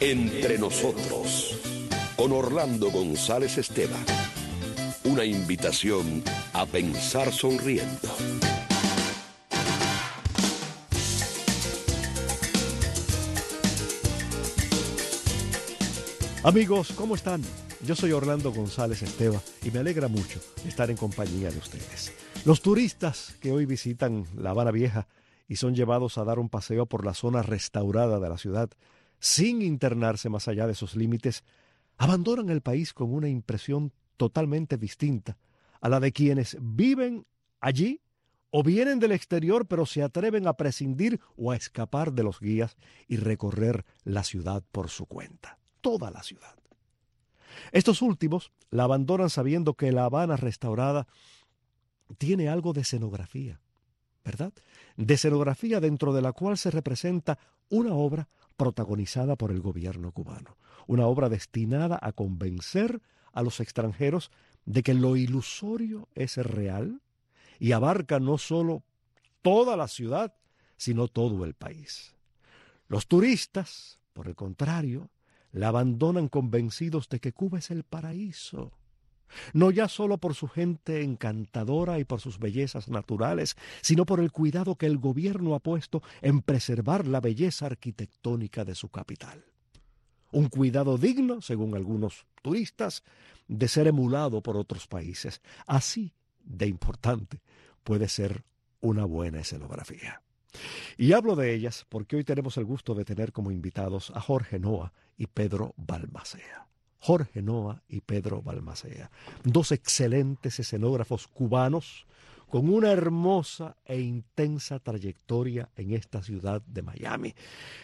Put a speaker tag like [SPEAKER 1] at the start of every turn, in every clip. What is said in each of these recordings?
[SPEAKER 1] Entre nosotros, con Orlando González Esteban. Una invitación a pensar sonriendo.
[SPEAKER 2] Amigos, ¿cómo están? Yo soy Orlando González Esteban y me alegra mucho estar en compañía de ustedes. Los turistas que hoy visitan La Habana Vieja y son llevados a dar un paseo por la zona restaurada de la ciudad, sin internarse más allá de sus límites, abandonan el país con una impresión totalmente distinta a la de quienes viven allí o vienen del exterior pero se atreven a prescindir o a escapar de los guías y recorrer la ciudad por su cuenta. Toda la ciudad. Estos últimos la abandonan sabiendo que La Habana restaurada tiene algo de escenografía, ¿verdad? De escenografía dentro de la cual se representa una obra protagonizada por el gobierno cubano, una obra destinada a convencer a los extranjeros de que lo ilusorio es real y abarca no solo toda la ciudad, sino todo el país. Los turistas, por el contrario, la abandonan convencidos de que Cuba es el paraíso, no ya solo por su gente encantadora y por sus bellezas naturales, sino por el cuidado que el gobierno ha puesto en preservar la belleza arquitectónica de su capital. Un cuidado digno, según algunos turistas, de ser emulado por otros países. Así de importante puede ser una buena escenografía. Y hablo de ellas porque hoy tenemos el gusto de tener como invitados a Jorge Noa y Pedro Balmacea. Jorge Noa y Pedro Balmacea, dos excelentes escenógrafos cubanos con una hermosa e intensa trayectoria en esta ciudad de Miami.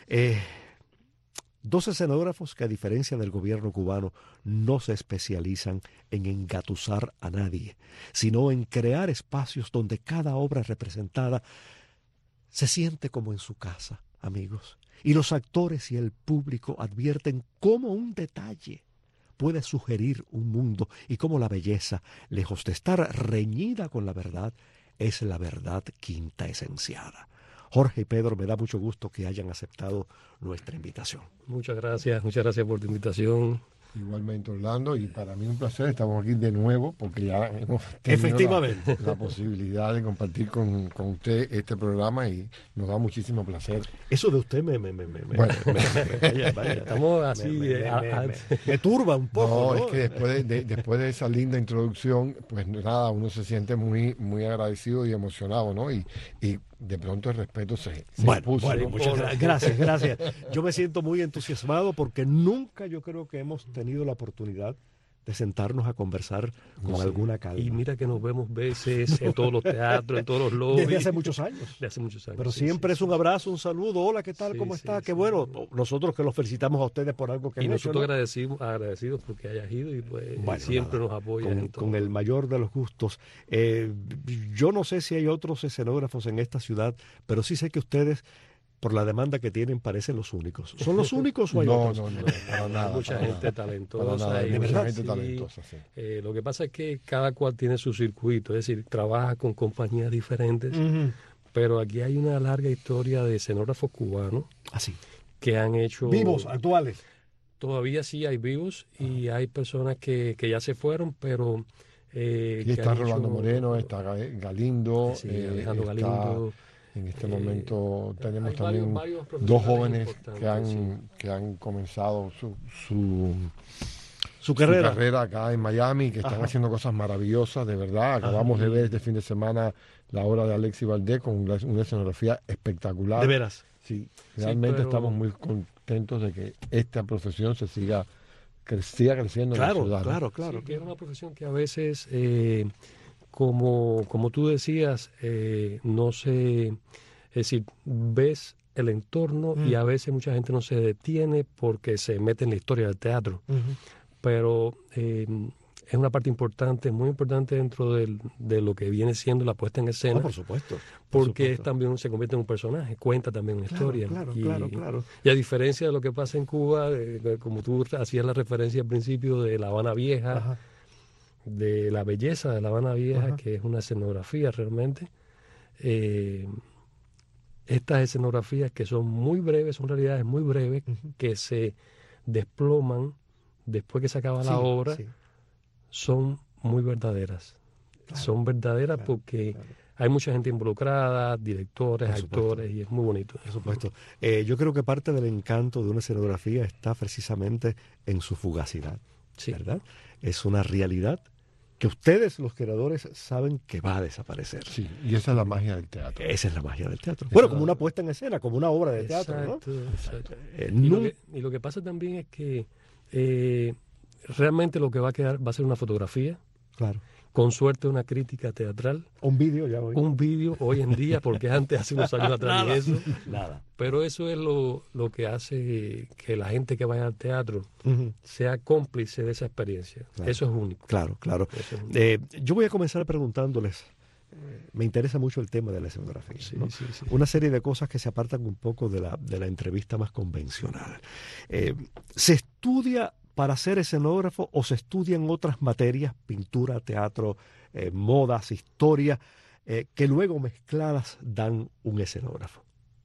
[SPEAKER 2] Dos escenógrafos que, a diferencia del gobierno cubano, no se especializan en engatusar a nadie, sino en crear espacios donde cada obra representada se siente como en su casa, amigos. Y los actores y el público advierten cómo un detalle puede sugerir un mundo y cómo la belleza, lejos de estar reñida con la verdad, es la verdad quinta esenciada. Jorge y Pedro, me da mucho gusto que hayan aceptado nuestra invitación.
[SPEAKER 3] Muchas gracias por tu invitación.
[SPEAKER 4] Igualmente, Orlando, y para mí un placer, estamos aquí de nuevo porque ya hemos
[SPEAKER 2] tenido
[SPEAKER 4] la posibilidad de compartir con usted este programa y nos da muchísimo placer.
[SPEAKER 2] Eso de usted
[SPEAKER 3] vaya, estamos así,
[SPEAKER 2] me turba un poco.
[SPEAKER 4] No, es que después de esa linda introducción, pues nada, uno se siente muy, muy agradecido y emocionado, ¿no? Y de pronto el respeto se impuso.
[SPEAKER 2] Bueno, muchas gracias. Yo me siento muy entusiasmado porque nunca yo creo que hemos tenido la oportunidad de sentarnos a conversar con alguna calma.
[SPEAKER 3] Y mira que nos vemos veces en todos los teatros, en todos los lobbies.
[SPEAKER 2] Desde hace muchos años. Pero siempre es un abrazo, un saludo. Hola, ¿qué tal? ¿Cómo está? Qué bueno. Nosotros que los felicitamos a ustedes por algo que han hecho.
[SPEAKER 3] Y nosotros agradecidos porque hayas ido y pues siempre nos apoyan.
[SPEAKER 2] Con el mayor de los gustos. Yo no sé si hay otros escenógrafos en esta ciudad, pero sí sé que ustedes, por la demanda que tienen, parecen los únicos. ¿Son los únicos o hay otros?
[SPEAKER 4] No, para nada.
[SPEAKER 3] Mucha gente talentosa.
[SPEAKER 4] Sí.
[SPEAKER 3] Lo que pasa es que cada cual tiene su circuito, es decir, trabaja con compañías diferentes, pero aquí hay una larga historia de escenógrafos cubanos que han hecho...
[SPEAKER 2] ¿Vivos, actuales?
[SPEAKER 3] Todavía sí hay vivos y hay personas que ya se fueron, pero...
[SPEAKER 4] Aquí está Rolando Moreno, está Galindo,
[SPEAKER 3] Alejandro Galindo...
[SPEAKER 4] En este momento tenemos también
[SPEAKER 3] varios
[SPEAKER 4] dos jóvenes que han comenzado su carrera acá en Miami, que están haciendo cosas maravillosas, de verdad. Acabamos de ver este fin de semana la obra de Alexis Valdés con una escenografía espectacular.
[SPEAKER 2] ¿De veras?
[SPEAKER 4] Sí, realmente estamos muy contentos de que esta profesión siga creciendo en la ciudad.
[SPEAKER 2] Claro.
[SPEAKER 3] Sí, que es una profesión que a veces... Como tú decías, no se, es decir, ves el entorno y a veces mucha gente no se detiene porque se mete en la historia del teatro. Pero es una parte importante, muy importante dentro de lo que viene siendo la puesta en escena.
[SPEAKER 2] Por supuesto.
[SPEAKER 3] Porque también se convierte en un personaje, cuenta también una historia.
[SPEAKER 2] Claro.
[SPEAKER 3] Y a diferencia de lo que pasa en Cuba, como tú hacías la referencia al principio de La Habana Vieja, de la belleza de La Habana Vieja, que es una escenografía realmente. Estas escenografías que son muy breves, son realidades muy breves, que se desploman después que se acaba la obra, son muy verdaderas. Claro, son verdaderas, claro, porque hay mucha gente involucrada, directores, actores, y es muy bonito.
[SPEAKER 2] Por supuesto. Yo creo que parte del encanto de una escenografía está precisamente en su fugacidad, ¿verdad? Es una realidad que ustedes, los creadores, saben que va a desaparecer.
[SPEAKER 4] Sí, y esa es la magia del teatro.
[SPEAKER 2] Esa es la magia del teatro. Bueno, como una puesta en escena, como una obra de teatro, ¿no?
[SPEAKER 3] Exacto. Y lo que pasa también es que realmente lo que va a quedar va a ser una fotografía.
[SPEAKER 2] Claro.
[SPEAKER 3] Con suerte una crítica teatral.
[SPEAKER 2] Un vídeo ya hoy.
[SPEAKER 3] Un vídeo hoy en día, porque antes, hace unos años atrás,
[SPEAKER 2] nada,
[SPEAKER 3] ni eso.
[SPEAKER 2] Nada.
[SPEAKER 3] Pero eso es lo que hace que la gente que vaya al teatro sea cómplice de esa experiencia. Claro. Eso es único.
[SPEAKER 2] Claro.
[SPEAKER 3] Es único.
[SPEAKER 2] Yo voy a comenzar preguntándoles, me interesa mucho el tema de la escenografía,
[SPEAKER 3] sí,
[SPEAKER 2] ¿no?
[SPEAKER 3] Sí.
[SPEAKER 2] Una serie de cosas que se apartan un poco de la entrevista más convencional. ¿Se estudia para ser escenógrafo o se estudian otras materias, pintura, teatro, modas, historia, que luego mezcladas dan un escenógrafo?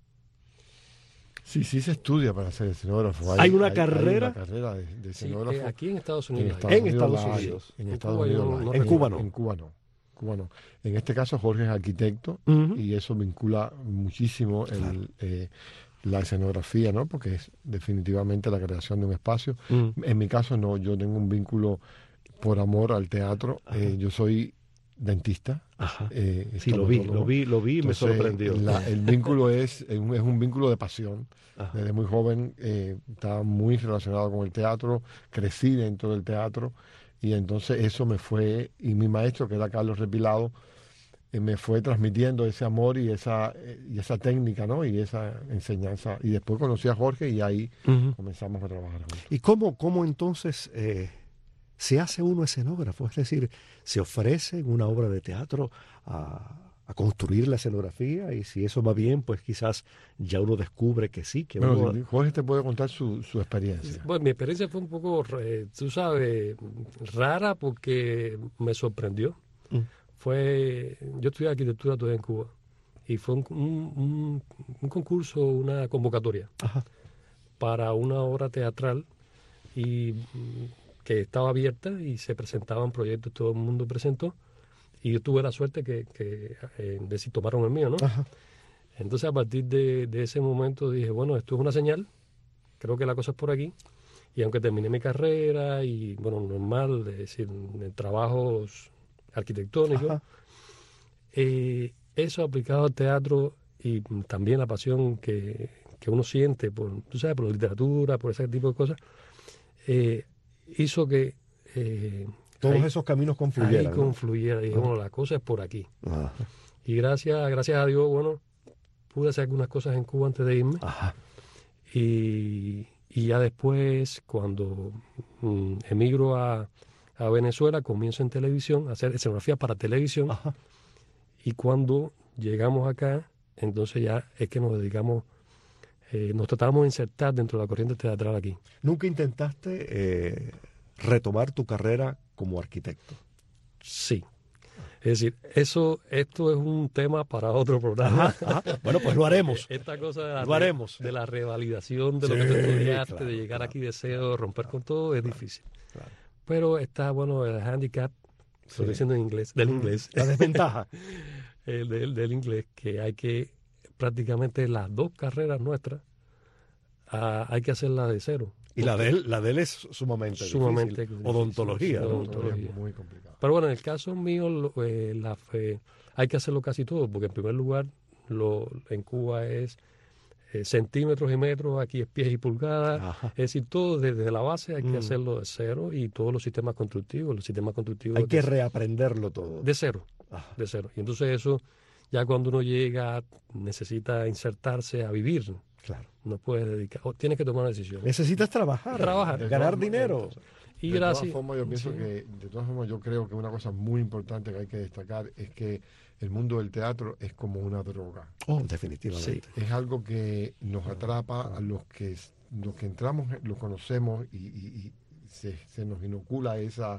[SPEAKER 4] Sí se estudia para ser escenógrafo.
[SPEAKER 2] Hay una carrera
[SPEAKER 4] de escenógrafo.
[SPEAKER 3] Aquí en Estados Unidos.
[SPEAKER 2] En Estados Unidos.
[SPEAKER 3] En
[SPEAKER 2] Cuba no.
[SPEAKER 4] En Cuba no. En este caso Jorge es arquitecto y eso vincula muchísimo la escenografía, ¿no? Porque es definitivamente la creación de un espacio. En mi caso no, yo tengo un vínculo por amor al teatro. Yo soy dentista.
[SPEAKER 2] Sí, lo vi, entonces, me sorprendió.
[SPEAKER 4] El vínculo es un vínculo de pasión. Desde muy joven estaba muy relacionado con el teatro, crecí dentro del teatro y entonces eso me fue, y mi maestro, que era Carlos Repilado, me fue transmitiendo ese amor y esa técnica, ¿no? Y esa enseñanza. Y después conocí a Jorge y ahí comenzamos a trabajar juntos.
[SPEAKER 2] ¿Y cómo entonces se hace uno escenógrafo? Es decir, se ofrece en una obra de teatro a construir la escenografía y si eso va bien, pues quizás ya uno descubre que sí. Que
[SPEAKER 4] Jorge te puede contar su experiencia.
[SPEAKER 3] Bueno, mi experiencia fue un poco, tú sabes, rara porque me sorprendió. Yo estudié arquitectura todavía en Cuba y fue un concurso, una convocatoria para una obra teatral y que estaba abierta y se presentaban proyectos, todo el mundo presentó y yo tuve la suerte de si tomaron el mío, ¿no? Entonces a partir de ese momento dije, bueno, esto es una señal, creo que la cosa es por aquí y aunque terminé mi carrera y bueno, normal, es decir, en trabajos arquitectónico, eso aplicado al teatro y también la pasión que uno siente por la literatura, por ese tipo de cosas, hizo que
[SPEAKER 2] todos esos caminos confluyeran.
[SPEAKER 3] Ahí confluyera, y bueno, la cosa es por aquí. Y gracias a Dios, bueno, pude hacer algunas cosas en Cuba antes de irme. Y ya después, cuando emigro a Venezuela, comienzo en televisión, a hacer escenografía para televisión. Y cuando llegamos acá, entonces ya es que nos dedicamos, nos tratamos de insertar dentro de la corriente teatral aquí.
[SPEAKER 2] ¿Nunca intentaste retomar tu carrera como arquitecto?
[SPEAKER 3] Sí. Es decir, esto es un tema para otro programa.
[SPEAKER 2] Bueno, pues lo haremos.
[SPEAKER 3] Esta cosa de la revalidación de lo que tú estudiaste, de llegar aquí de cero, romper con todo, es difícil.
[SPEAKER 2] Claro.
[SPEAKER 3] Pero está, bueno, el handicap, lo estoy diciendo en inglés, del inglés.
[SPEAKER 2] La desventaja.
[SPEAKER 3] del inglés, que hay que, prácticamente las dos carreras nuestras, hay que hacerlas de cero.
[SPEAKER 2] Y la de él es sumamente difícil. Odontología.
[SPEAKER 3] Odontología.
[SPEAKER 4] Muy complicado.
[SPEAKER 3] Pero bueno, en el caso mío, hay que hacerlo casi todo, porque en primer lugar, en Cuba es centímetros y metros, aquí es pies y pulgadas. Es decir, todo desde la base hay que hacerlo de cero y todos los sistemas constructivos.
[SPEAKER 2] Hay que reaprenderlo todo.
[SPEAKER 3] De cero. De cero. Y entonces eso, ya cuando uno llega, necesita insertarse a vivir.
[SPEAKER 2] Claro.
[SPEAKER 3] No puedes dedicar, tienes que tomar una decisión.
[SPEAKER 2] Necesitas trabajar, ganar dinero.
[SPEAKER 3] Y
[SPEAKER 4] de todas formas, yo pienso que, de todas formas, yo creo que una cosa muy importante que hay que destacar es que el mundo del teatro es como una droga.
[SPEAKER 2] Definitivamente.
[SPEAKER 4] Sí. Es algo que nos atrapa a los que entramos, lo conocemos y se nos inocula ese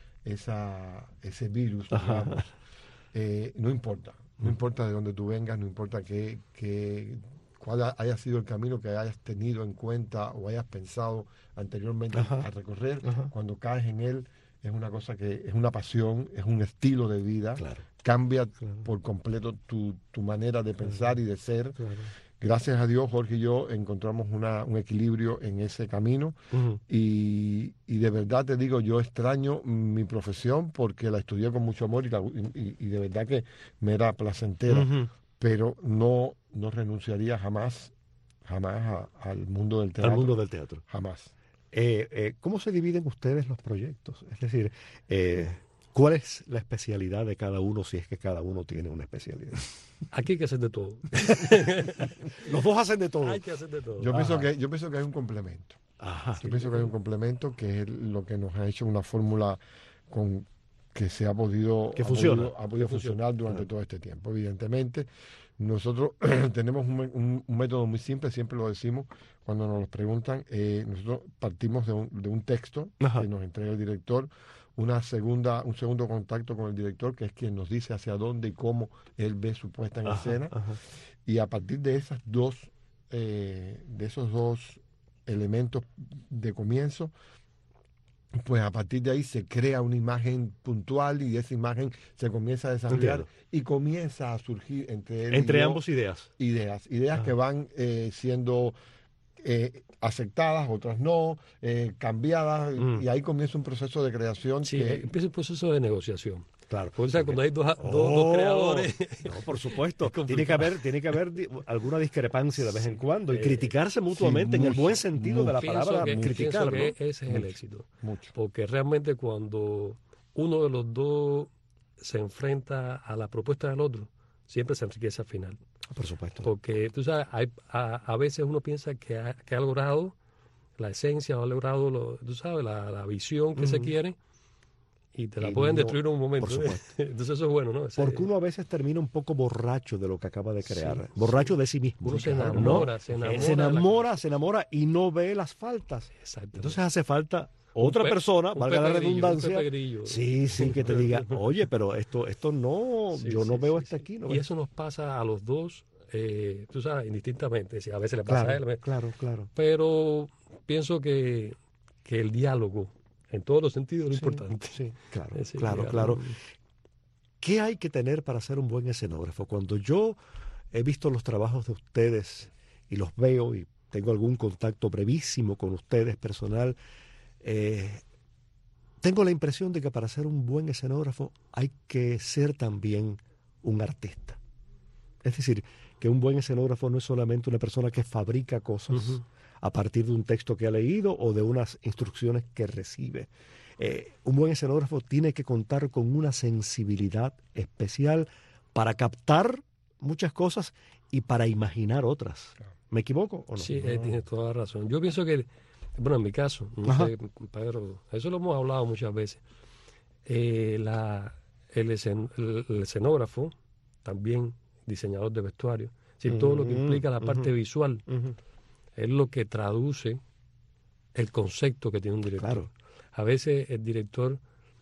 [SPEAKER 4] virus, digamos. No importa de dónde tú vengas, no importa cuál haya sido el camino que hayas tenido en cuenta o hayas pensado anteriormente a recorrer, cuando caes en él, es una cosa que es una pasión, es un estilo de vida, cambia por completo tu manera de pensar y de ser. Gracias a Dios, Jorge y yo encontramos un equilibrio en ese camino y de verdad te digo, yo extraño mi profesión porque la estudié con mucho amor y de verdad que me era placentera, pero no renunciaría jamás al mundo del teatro.
[SPEAKER 2] Al mundo del teatro.
[SPEAKER 4] Jamás.
[SPEAKER 2] ¿Cómo se dividen ustedes los proyectos? Es decir, ¿cuál es la especialidad de cada uno, si es que cada uno tiene una especialidad?
[SPEAKER 3] Aquí hay que hacer de todo.
[SPEAKER 2] Los dos hacen de todo.
[SPEAKER 3] Hay que hacer de todo.
[SPEAKER 4] Yo pienso que hay un complemento. Yo pienso que hay un complemento que es lo que nos ha hecho una fórmula que se ha podido funcionar durante todo este tiempo. Evidentemente, nosotros tenemos un método muy simple, siempre lo decimos cuando nos lo preguntan. Nosotros partimos de un texto que nos entrega el director, un segundo contacto con el director, que es quien nos dice hacia dónde y cómo él ve su puesta en escena. Y a partir de esos dos elementos de comienzo, pues a partir de ahí se crea una imagen puntual y esa imagen se comienza a desarrollar y comienza a surgir entre
[SPEAKER 2] ambos ideas
[SPEAKER 4] que van siendo aceptadas, otras no, cambiadas, y ahí comienza un proceso de creación.
[SPEAKER 3] Sí, empieza un proceso de negociación.
[SPEAKER 2] Claro.
[SPEAKER 3] O sea, cuando hay dos creadores.
[SPEAKER 2] No, por supuesto. Tiene que haber alguna discrepancia de vez en cuando y criticarse mutuamente, en el buen sentido de la palabra, criticar.
[SPEAKER 3] Que ese es el éxito. Porque realmente cuando uno de los dos se enfrenta a la propuesta del otro, siempre se enriquece al final.
[SPEAKER 2] Por supuesto.
[SPEAKER 3] Porque tú sabes, a veces uno piensa que ha logrado la esencia, o ha logrado la visión que se quiere, y te la pueden destruir en un momento.
[SPEAKER 2] Por supuesto.
[SPEAKER 3] Entonces eso es bueno, ¿no?
[SPEAKER 2] Porque uno a veces termina un poco borracho de lo que acaba de crear, borracho de sí mismo.
[SPEAKER 3] Uno se
[SPEAKER 2] enamora y no ve las faltas. Entonces hace falta otra persona, valga la redundancia, sí, que te diga, oye, pero esto no, yo no veo esto aquí.
[SPEAKER 3] Y eso nos pasa a los dos, tú sabes, indistintamente. A veces le pasa a él.
[SPEAKER 2] Claro.
[SPEAKER 3] Pero pienso que el diálogo, en todos los sentidos, es importante.
[SPEAKER 2] Sí, claro. ¿Qué hay que tener para ser un buen escenógrafo? Cuando yo he visto los trabajos de ustedes y los veo y tengo algún contacto brevísimo con ustedes personal, tengo la impresión de que para ser un buen escenógrafo hay que ser también un artista. Es decir, que un buen escenógrafo no es solamente una persona que fabrica cosas a partir de un texto que ha leído o de unas instrucciones que recibe. Un buen escenógrafo tiene que contar con una sensibilidad especial para captar muchas cosas y para imaginar otras. ¿Me equivoco o no?
[SPEAKER 3] Sí, tienes toda la razón. Yo pienso que, bueno, en mi caso, no sé, Pedro, eso lo hemos hablado muchas veces. El escenógrafo, también diseñador de vestuario, todo lo que implica la parte visual, es lo que traduce el concepto que tiene un director. Claro. A veces el director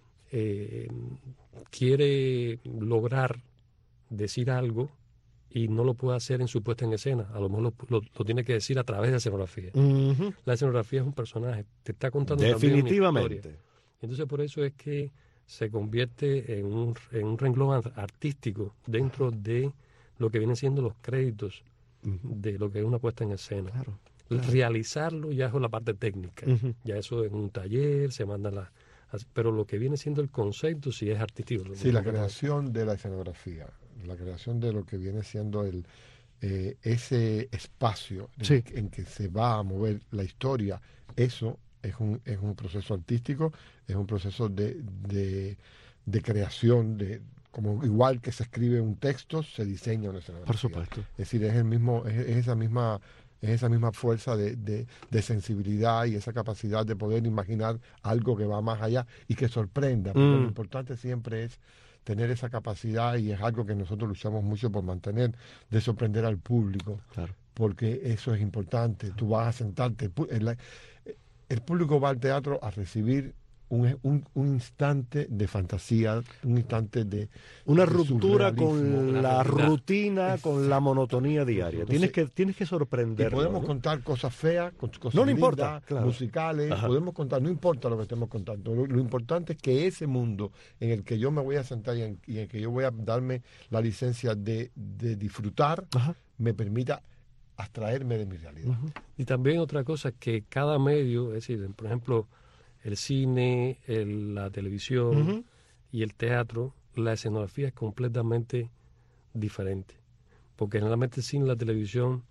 [SPEAKER 3] quiere lograr decir algo y no lo puede hacer en su puesta en escena. A lo mejor lo tiene que decir a través de la escenografía. La escenografía es un personaje, te está contando
[SPEAKER 2] definitivamente
[SPEAKER 3] también una historia. Entonces por eso es que se convierte en un renglón artístico dentro de lo que vienen siendo los créditos de lo que es una puesta en escena.
[SPEAKER 2] Claro.
[SPEAKER 3] Realizarlo ya es la parte técnica. Ya eso en un taller se manda pero lo que viene siendo el concepto sí es artístico.
[SPEAKER 4] Sí, la creación de la escenografía, la creación de lo que viene siendo ese espacio en que se va a mover la historia, eso es un proceso artístico, es un proceso de creación, como igual que se escribe un texto, se diseña una escenografía.
[SPEAKER 2] Por supuesto.
[SPEAKER 4] Es decir, es esa misma fuerza de sensibilidad y esa capacidad de poder imaginar algo que va más allá y que sorprenda. Porque lo importante siempre es tener esa capacidad, y es algo que nosotros luchamos mucho por mantener, de sorprender al público.
[SPEAKER 2] Claro.
[SPEAKER 4] Porque eso es importante. Tú vas a sentarte. El público va al teatro a recibir un instante de fantasía, un instante de
[SPEAKER 2] una
[SPEAKER 4] de
[SPEAKER 2] ruptura
[SPEAKER 4] surrealismo.
[SPEAKER 2] con la rutina, con la monotonía diaria.
[SPEAKER 4] Entonces,
[SPEAKER 2] tienes que
[SPEAKER 4] Y
[SPEAKER 2] sorprenderlo,
[SPEAKER 4] podemos
[SPEAKER 2] ¿no?
[SPEAKER 4] contar cosas feas, cosas
[SPEAKER 2] No
[SPEAKER 4] lindas,
[SPEAKER 2] importa, claro.
[SPEAKER 4] musicales,
[SPEAKER 2] Ajá.
[SPEAKER 4] podemos contar, no importa lo que estemos contando, lo importante es que ese mundo en el que yo me voy a sentar y en el que yo voy a darme la licencia de disfrutar,
[SPEAKER 2] Ajá.
[SPEAKER 4] me permita abstraerme de mi realidad.
[SPEAKER 2] Ujú.
[SPEAKER 3] Y también otra cosa que cada medio, es decir, por ejemplo, el cine, la televisión
[SPEAKER 2] Ujú.
[SPEAKER 3] y el teatro, la escenografía es completamente diferente. Porque generalmente el cine y la televisión,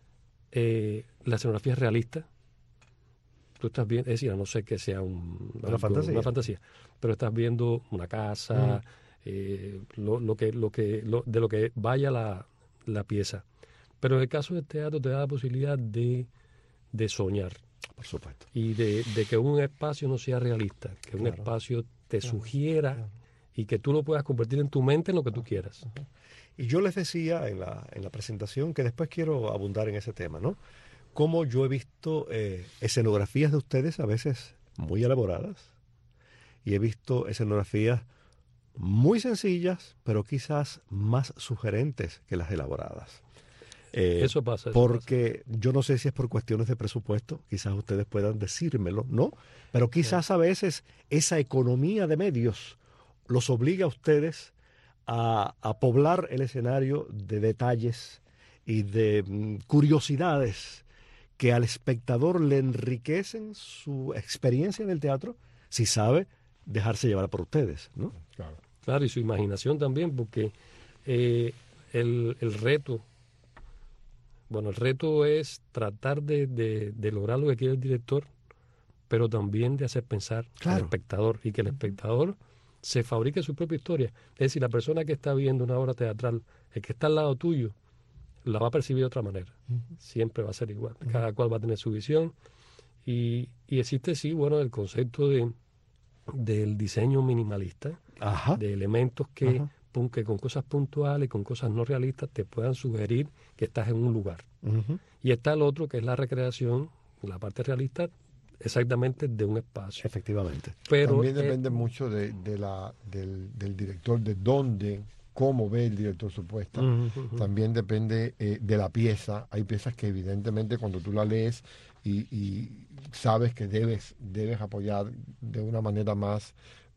[SPEAKER 3] la escenografía es realista. Tú estás viendo, es decir, a no ser que sea
[SPEAKER 2] Una fantasía.
[SPEAKER 3] una fantasía, pero estás viendo una casa, de lo que vaya la pieza. Pero en el caso del teatro te da la posibilidad de soñar
[SPEAKER 2] Por supuesto.
[SPEAKER 3] y de que un espacio no sea realista, que un
[SPEAKER 2] Claro.
[SPEAKER 3] espacio te sugiera
[SPEAKER 2] claro.
[SPEAKER 3] y que tú lo puedas convertir en tu mente en lo que tú quieras.
[SPEAKER 2] Y yo les decía en la presentación que después quiero abundar en ese tema, ¿no? Cómo yo he visto escenografías de ustedes a veces muy elaboradas y he visto escenografías muy sencillas, pero quizás más sugerentes que las elaboradas.
[SPEAKER 3] Eso pasa.
[SPEAKER 2] Porque yo no sé si es por cuestiones de presupuesto, quizás ustedes puedan decírmelo, ¿no? Pero quizás a veces esa economía de medios los obliga a ustedes a poblar el escenario de detalles y de curiosidades que al espectador le enriquecen su experiencia en el teatro si sabe dejarse llevar por ustedes, ¿no?
[SPEAKER 4] Claro.
[SPEAKER 3] Claro, y su imaginación también, porque el reto, bueno, el reto es tratar de lograr lo que quiere el director, pero también de hacer pensar
[SPEAKER 2] Claro.
[SPEAKER 3] al espectador y que el espectador se fabrique su propia historia. Es decir, la persona que está viendo una obra teatral, el que está al lado tuyo, la va a percibir de otra manera. Siempre va a ser igual. Cada cual va a tener su visión. Y existe, sí, bueno, el concepto del diseño minimalista,
[SPEAKER 2] Ajá.
[SPEAKER 3] de elementos que
[SPEAKER 2] Ajá.
[SPEAKER 3] que con cosas puntuales, con cosas no realistas, te puedan sugerir que estás en un lugar.
[SPEAKER 2] Ujú.
[SPEAKER 3] Y está el otro, que es la recreación, la parte realista, exactamente de un espacio.
[SPEAKER 2] Efectivamente.
[SPEAKER 3] Pero
[SPEAKER 4] También depende mucho del director, de dónde, cómo ve el director su puesta.
[SPEAKER 3] Ujú.
[SPEAKER 4] También depende de la pieza. Hay piezas que evidentemente cuando tú la lees y sabes que debes apoyar de una manera más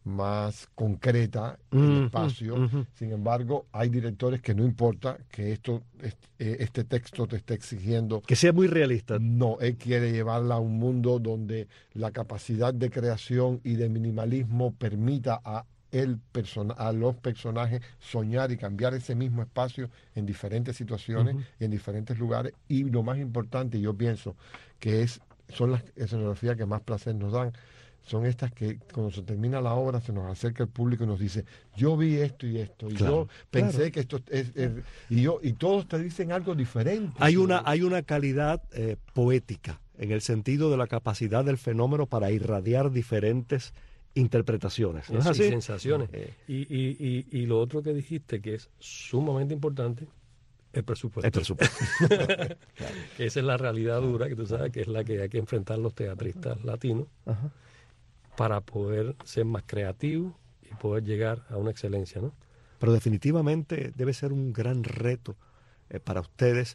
[SPEAKER 4] concreta el
[SPEAKER 2] Ujú,
[SPEAKER 4] espacio.
[SPEAKER 2] ujú.
[SPEAKER 4] Sin embargo, hay directores que no importa que este texto te esté exigiendo.
[SPEAKER 2] Que sea muy realista.
[SPEAKER 4] No, él quiere llevarla a un mundo donde la capacidad de creación y de minimalismo permita a los personajes soñar y cambiar ese mismo espacio en diferentes situaciones y en diferentes lugares. Y lo más importante, yo pienso que son las escenografías que más placer nos dan. Son estas que cuando se termina la obra se nos acerca el público y nos dice, yo vi esto y esto, y
[SPEAKER 2] Claro,
[SPEAKER 4] yo pensé
[SPEAKER 2] claro.
[SPEAKER 4] que esto es y todos te dicen algo diferente.
[SPEAKER 2] Hay una calidad poética en el sentido de la capacidad del fenómeno para irradiar diferentes interpretaciones. ¿No es
[SPEAKER 3] y
[SPEAKER 2] así?
[SPEAKER 3] sensaciones. Y lo otro que dijiste, que es sumamente importante, el presupuesto.
[SPEAKER 2] El presupuesto.
[SPEAKER 3] Que esa es la realidad dura, que tú sabes que es la que hay que enfrentar los teatristas latinos
[SPEAKER 2] Ajá.
[SPEAKER 3] para poder ser más creativos y poder llegar a una excelencia, ¿no?
[SPEAKER 2] Pero definitivamente debe ser un gran reto para ustedes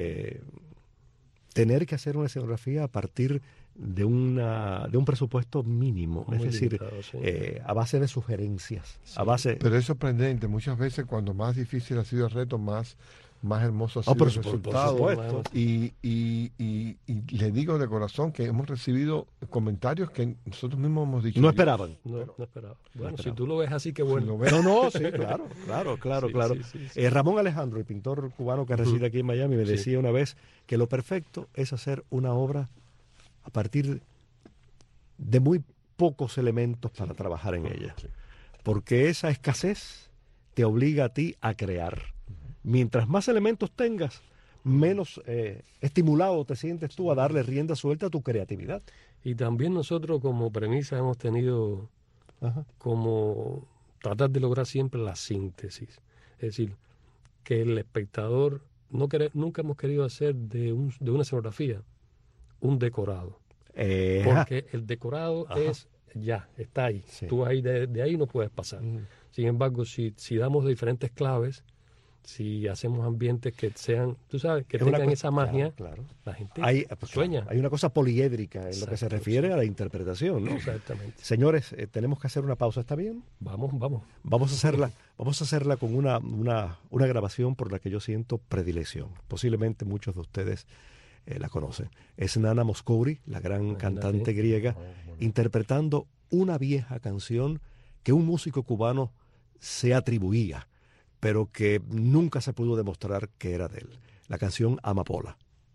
[SPEAKER 2] tener que hacer una escenografía a partir de un presupuesto mínimo,
[SPEAKER 3] Muy
[SPEAKER 2] es decir,
[SPEAKER 3] limitado, sí.
[SPEAKER 2] a base de sugerencias,
[SPEAKER 3] Sí.
[SPEAKER 2] a base...
[SPEAKER 4] Pero es sorprendente, muchas veces cuando más difícil ha sido el reto, más hermoso ha sido
[SPEAKER 2] por
[SPEAKER 4] el
[SPEAKER 2] supuesto,
[SPEAKER 4] resultado.
[SPEAKER 2] por supuesto.
[SPEAKER 4] Y le digo de corazón que hemos recibido comentarios que nosotros mismos hemos dicho.
[SPEAKER 2] No esperaban.
[SPEAKER 3] No esperaba. Bueno,
[SPEAKER 2] esperaba.
[SPEAKER 3] si tú lo ves así, qué
[SPEAKER 4] Si
[SPEAKER 3] bueno.
[SPEAKER 4] lo ves,
[SPEAKER 2] No, sí, claro.
[SPEAKER 3] Sí, sí.
[SPEAKER 2] Ramón Alejandro, el pintor cubano que reside aquí en Miami, me
[SPEAKER 3] Sí.
[SPEAKER 2] decía una vez que lo perfecto es hacer una obra a partir de muy pocos elementos para trabajar en ella.
[SPEAKER 4] Sí.
[SPEAKER 2] Porque esa escasez te obliga a ti a crear. Mientras más elementos tengas, menos estimulado te sientes tú a darle rienda suelta a tu creatividad.
[SPEAKER 3] Y también nosotros como premisa hemos tenido
[SPEAKER 2] Ajá.
[SPEAKER 3] como tratar de lograr siempre la síntesis. Es decir, que el espectador, nunca hemos querido hacer de una escenografía un decorado. Porque el decorado
[SPEAKER 2] Ajá.
[SPEAKER 3] es ya, está ahí.
[SPEAKER 2] Sí.
[SPEAKER 3] Tú ahí de ahí no puedes pasar. Sin embargo, si damos diferentes claves, si hacemos ambientes que sean, tú sabes, que tengan esa magia,
[SPEAKER 2] claro.
[SPEAKER 3] la gente
[SPEAKER 2] sueña. Hay una cosa poliédrica en lo que se refiere a la interpretación, ¿no?
[SPEAKER 3] Exactamente.
[SPEAKER 2] Señores, tenemos que hacer una pausa, ¿está bien?
[SPEAKER 3] Vamos.
[SPEAKER 2] Vamos a hacerla con una grabación por la que yo siento predilección. Posiblemente muchos de ustedes la conocen. Es Nana Mouskouri, la gran cantante griega, interpretando una vieja canción que un músico cubano se atribuía, pero que nunca se pudo demostrar que era de él. La canción Amapola.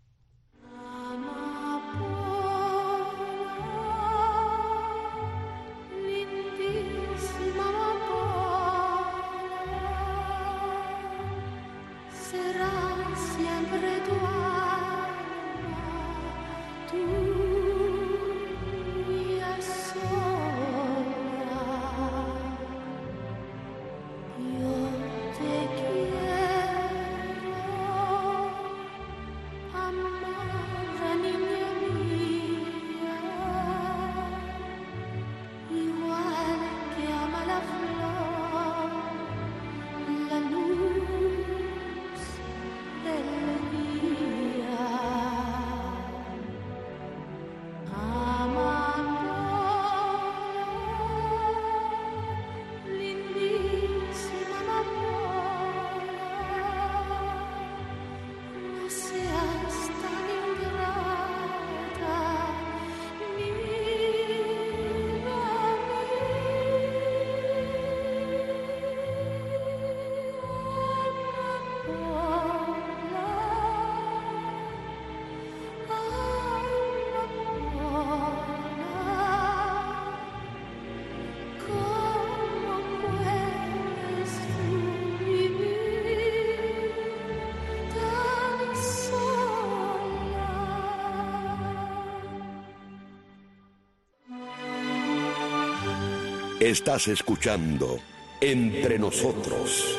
[SPEAKER 1] Estás escuchando Entre Nosotros.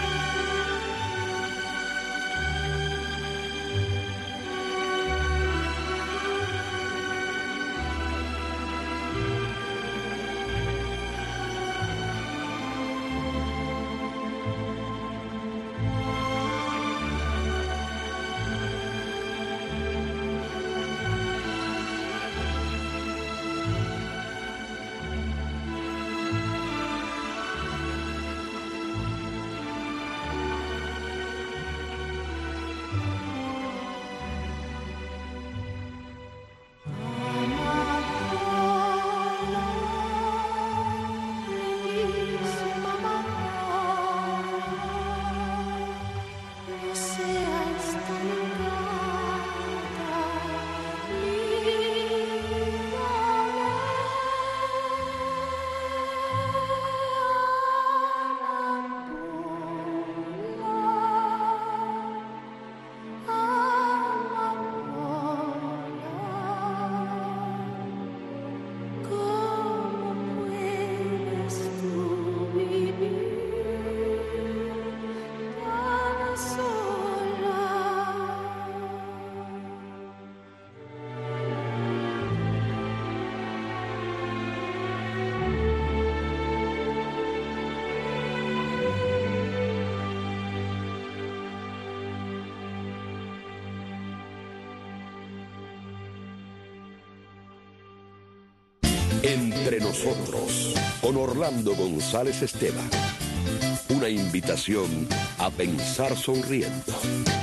[SPEAKER 1] Entre Nosotros, con Orlando González Esteban. Una invitación a pensar sonriendo.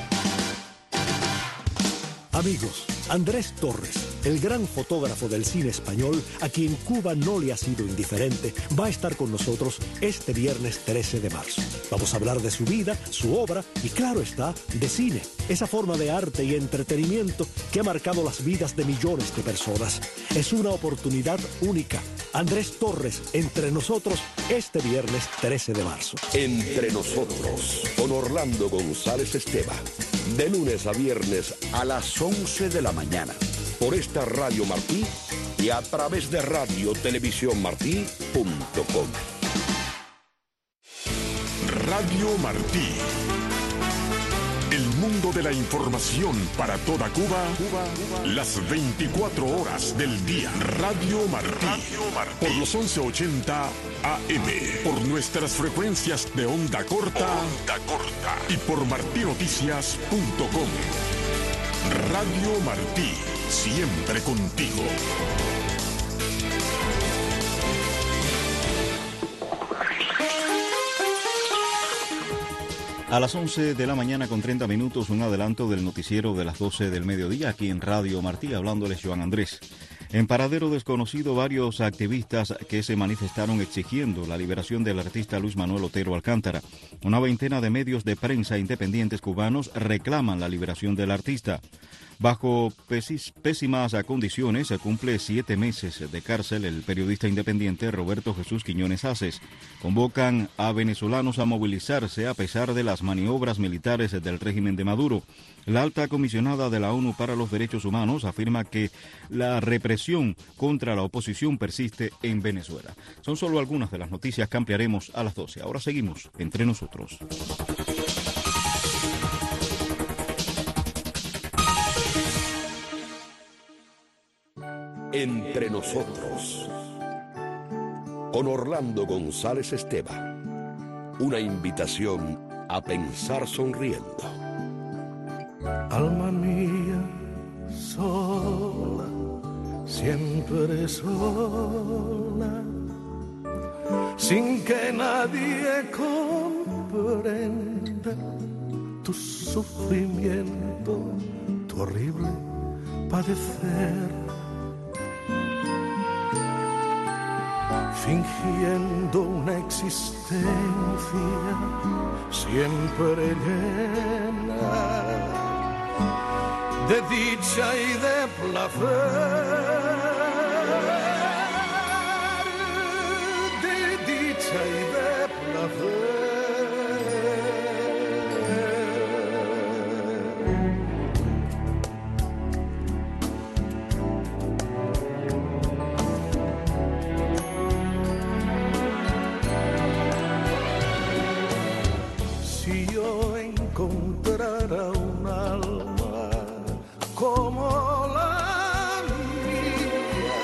[SPEAKER 2] Amigos, Andrés Torres, el gran fotógrafo del cine español, a quien Cuba no le ha sido indiferente, va a estar con nosotros este viernes 13 de marzo. Vamos a hablar de su vida, su obra y, claro está, de cine. Esa forma de arte y entretenimiento que ha marcado las vidas de millones de personas. Es una oportunidad única. Andrés Torres, Entre Nosotros, este viernes 13 de marzo.
[SPEAKER 1] Entre Nosotros, con Orlando González Esteban. De lunes a viernes a las 11 de la mañana. Por esta Radio Martí y a través de radiotelevisiónmartí.com.
[SPEAKER 5] Radio Martí. El mundo de la información para toda Cuba, las 24 horas del día. Radio Martí, por los 1180 AM, por nuestras frecuencias de onda corta y por martinoticias.com. Radio Martí, siempre contigo.
[SPEAKER 6] A las 11 de la mañana con 30 minutos, un adelanto del noticiero de las 12 del mediodía aquí en Radio Martí, hablándoles Joan Andrés. En paradero desconocido, varios activistas que se manifestaron exigiendo la liberación del artista Luis Manuel Otero Alcántara. Una veintena de medios de prensa independientes cubanos reclaman la liberación del artista. Bajo pésimas condiciones, se cumple 7 meses de cárcel el periodista independiente Roberto Jesús Quiñones Aces. Convocan a venezolanos a movilizarse a pesar de las maniobras militares del régimen de Maduro. La alta comisionada de la ONU para los Derechos Humanos afirma que la represión contra la oposición persiste en Venezuela. Son solo algunas de las noticias que ampliaremos a las 12. Ahora seguimos entre nosotros.
[SPEAKER 1] Entre nosotros, con Orlando González Esteva, una invitación a pensar sonriendo.
[SPEAKER 7] Alma mía, sola, siempre sola, sin que nadie comprenda tu sufrimiento, tu horrible padecer. Fingiendo una existencia siempre llena de dicha y de placer, de dicha y de placer. Encontrará un alma como la mía,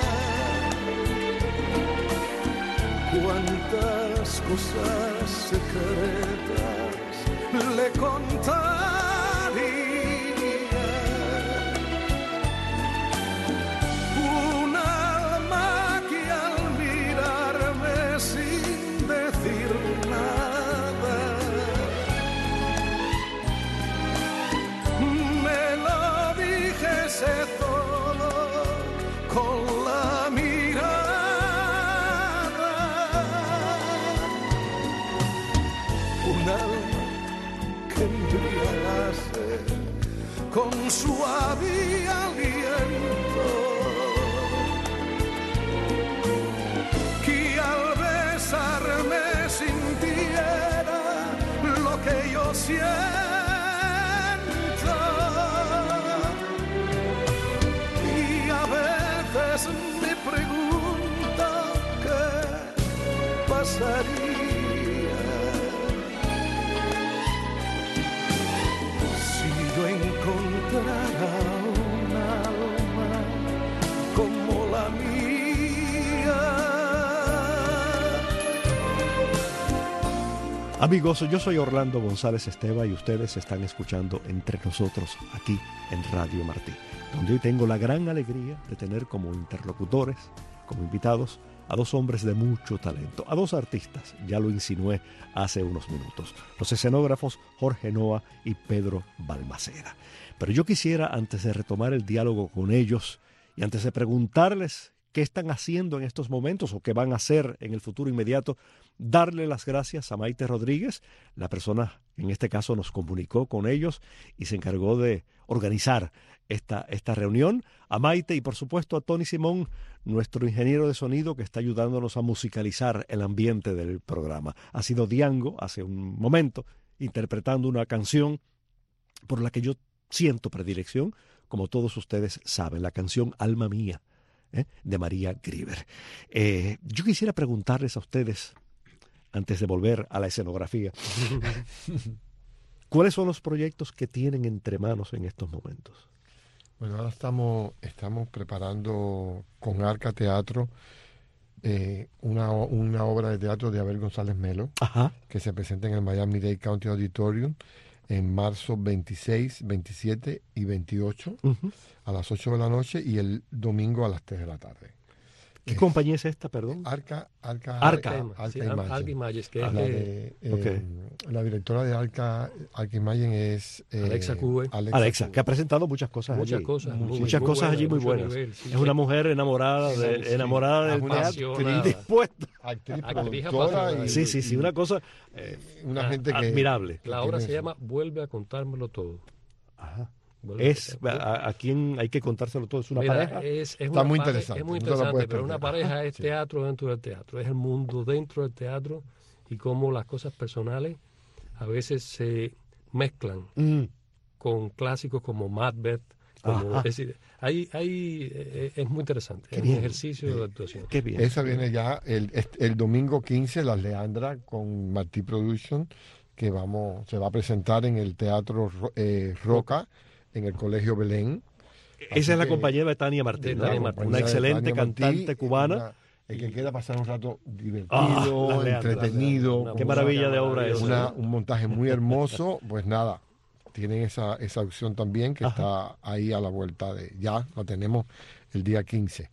[SPEAKER 7] cuántas cosas secretas le contaría. Un alma que al mirarme sin decir nada todo con la mirada. Un alma que embriagase con suave aliento, que al besarme sintiera lo que yo siento. Me pregunto qué pasaría si yo encontrara un alma como la mía.
[SPEAKER 2] Amigos, yo soy Orlando González Esteva y ustedes están escuchando Entre Nosotros aquí en Radio Martí, donde hoy tengo la gran alegría de tener como interlocutores, como invitados, a dos hombres de mucho talento, a dos artistas, ya lo insinué hace unos minutos, los escenógrafos Jorge Noa y Pedro Balmaceda. Pero yo quisiera, antes de retomar el diálogo con ellos y antes de preguntarles qué están haciendo en estos momentos o qué van a hacer en el futuro inmediato, darle las gracias a Maite Rodríguez, la persona que en este caso nos comunicó con ellos y se encargó de organizar esta reunión, a Maite y por supuesto a Tony Simón, nuestro ingeniero de sonido que está ayudándonos a musicalizar el ambiente del programa. Ha sido Diango hace un momento interpretando una canción por la que yo siento predilección, como todos ustedes saben, la canción Alma Mía, de María Grieber. Yo quisiera preguntarles a ustedes, antes de volver a la escenografía, ¿Cuáles son los proyectos que tienen entre manos en estos momentos?
[SPEAKER 4] Bueno, ahora estamos preparando con Arca Teatro una obra de teatro de Abel González Melo, que se presenta en el Miami-Dade County Auditorium en marzo 26, 27 y 28 a las 8 de la noche y el domingo a las 3 de la tarde.
[SPEAKER 2] ¿Qué compañía es esta, perdón?
[SPEAKER 4] Arca
[SPEAKER 3] Images, que
[SPEAKER 4] la directora de Arca Imagen es
[SPEAKER 3] Alexa Cube.
[SPEAKER 2] Alexa, que ha presentado muchas cosas allí. Muchas cosas allí muy buenas. Es una mujer enamorada del teatro, dispuesta.
[SPEAKER 4] Actriz, productora.
[SPEAKER 2] Sí, una cosa
[SPEAKER 4] una gente
[SPEAKER 2] admirable.
[SPEAKER 3] La obra se llama Vuelve a contármelo todo.
[SPEAKER 2] Ajá. ¿A quién hay que contárselo todo? ¿Es una pareja?
[SPEAKER 4] Está muy interesante.
[SPEAKER 3] Es muy interesante, pero una pareja es teatro dentro del teatro. Es el mundo dentro del teatro y cómo las cosas personales a veces se mezclan con clásicos como Macbeth. Es decir, es muy interesante. Es un ejercicio de actuación.
[SPEAKER 2] Qué bien.
[SPEAKER 4] Esa viene ya el domingo 15, Las Leandras, con Martí Production, que se va a presentar en el Teatro Roca, en el Colegio Belén.
[SPEAKER 2] Esa es la compañía de Tania Martín, una excelente cantante cubana.
[SPEAKER 4] El que quiera pasar un rato divertido, entretenido.
[SPEAKER 2] Qué maravilla de obra es.
[SPEAKER 4] Un montaje muy hermoso. Pues nada, tienen esa opción también que está ahí a la vuelta ya la tenemos el día 15.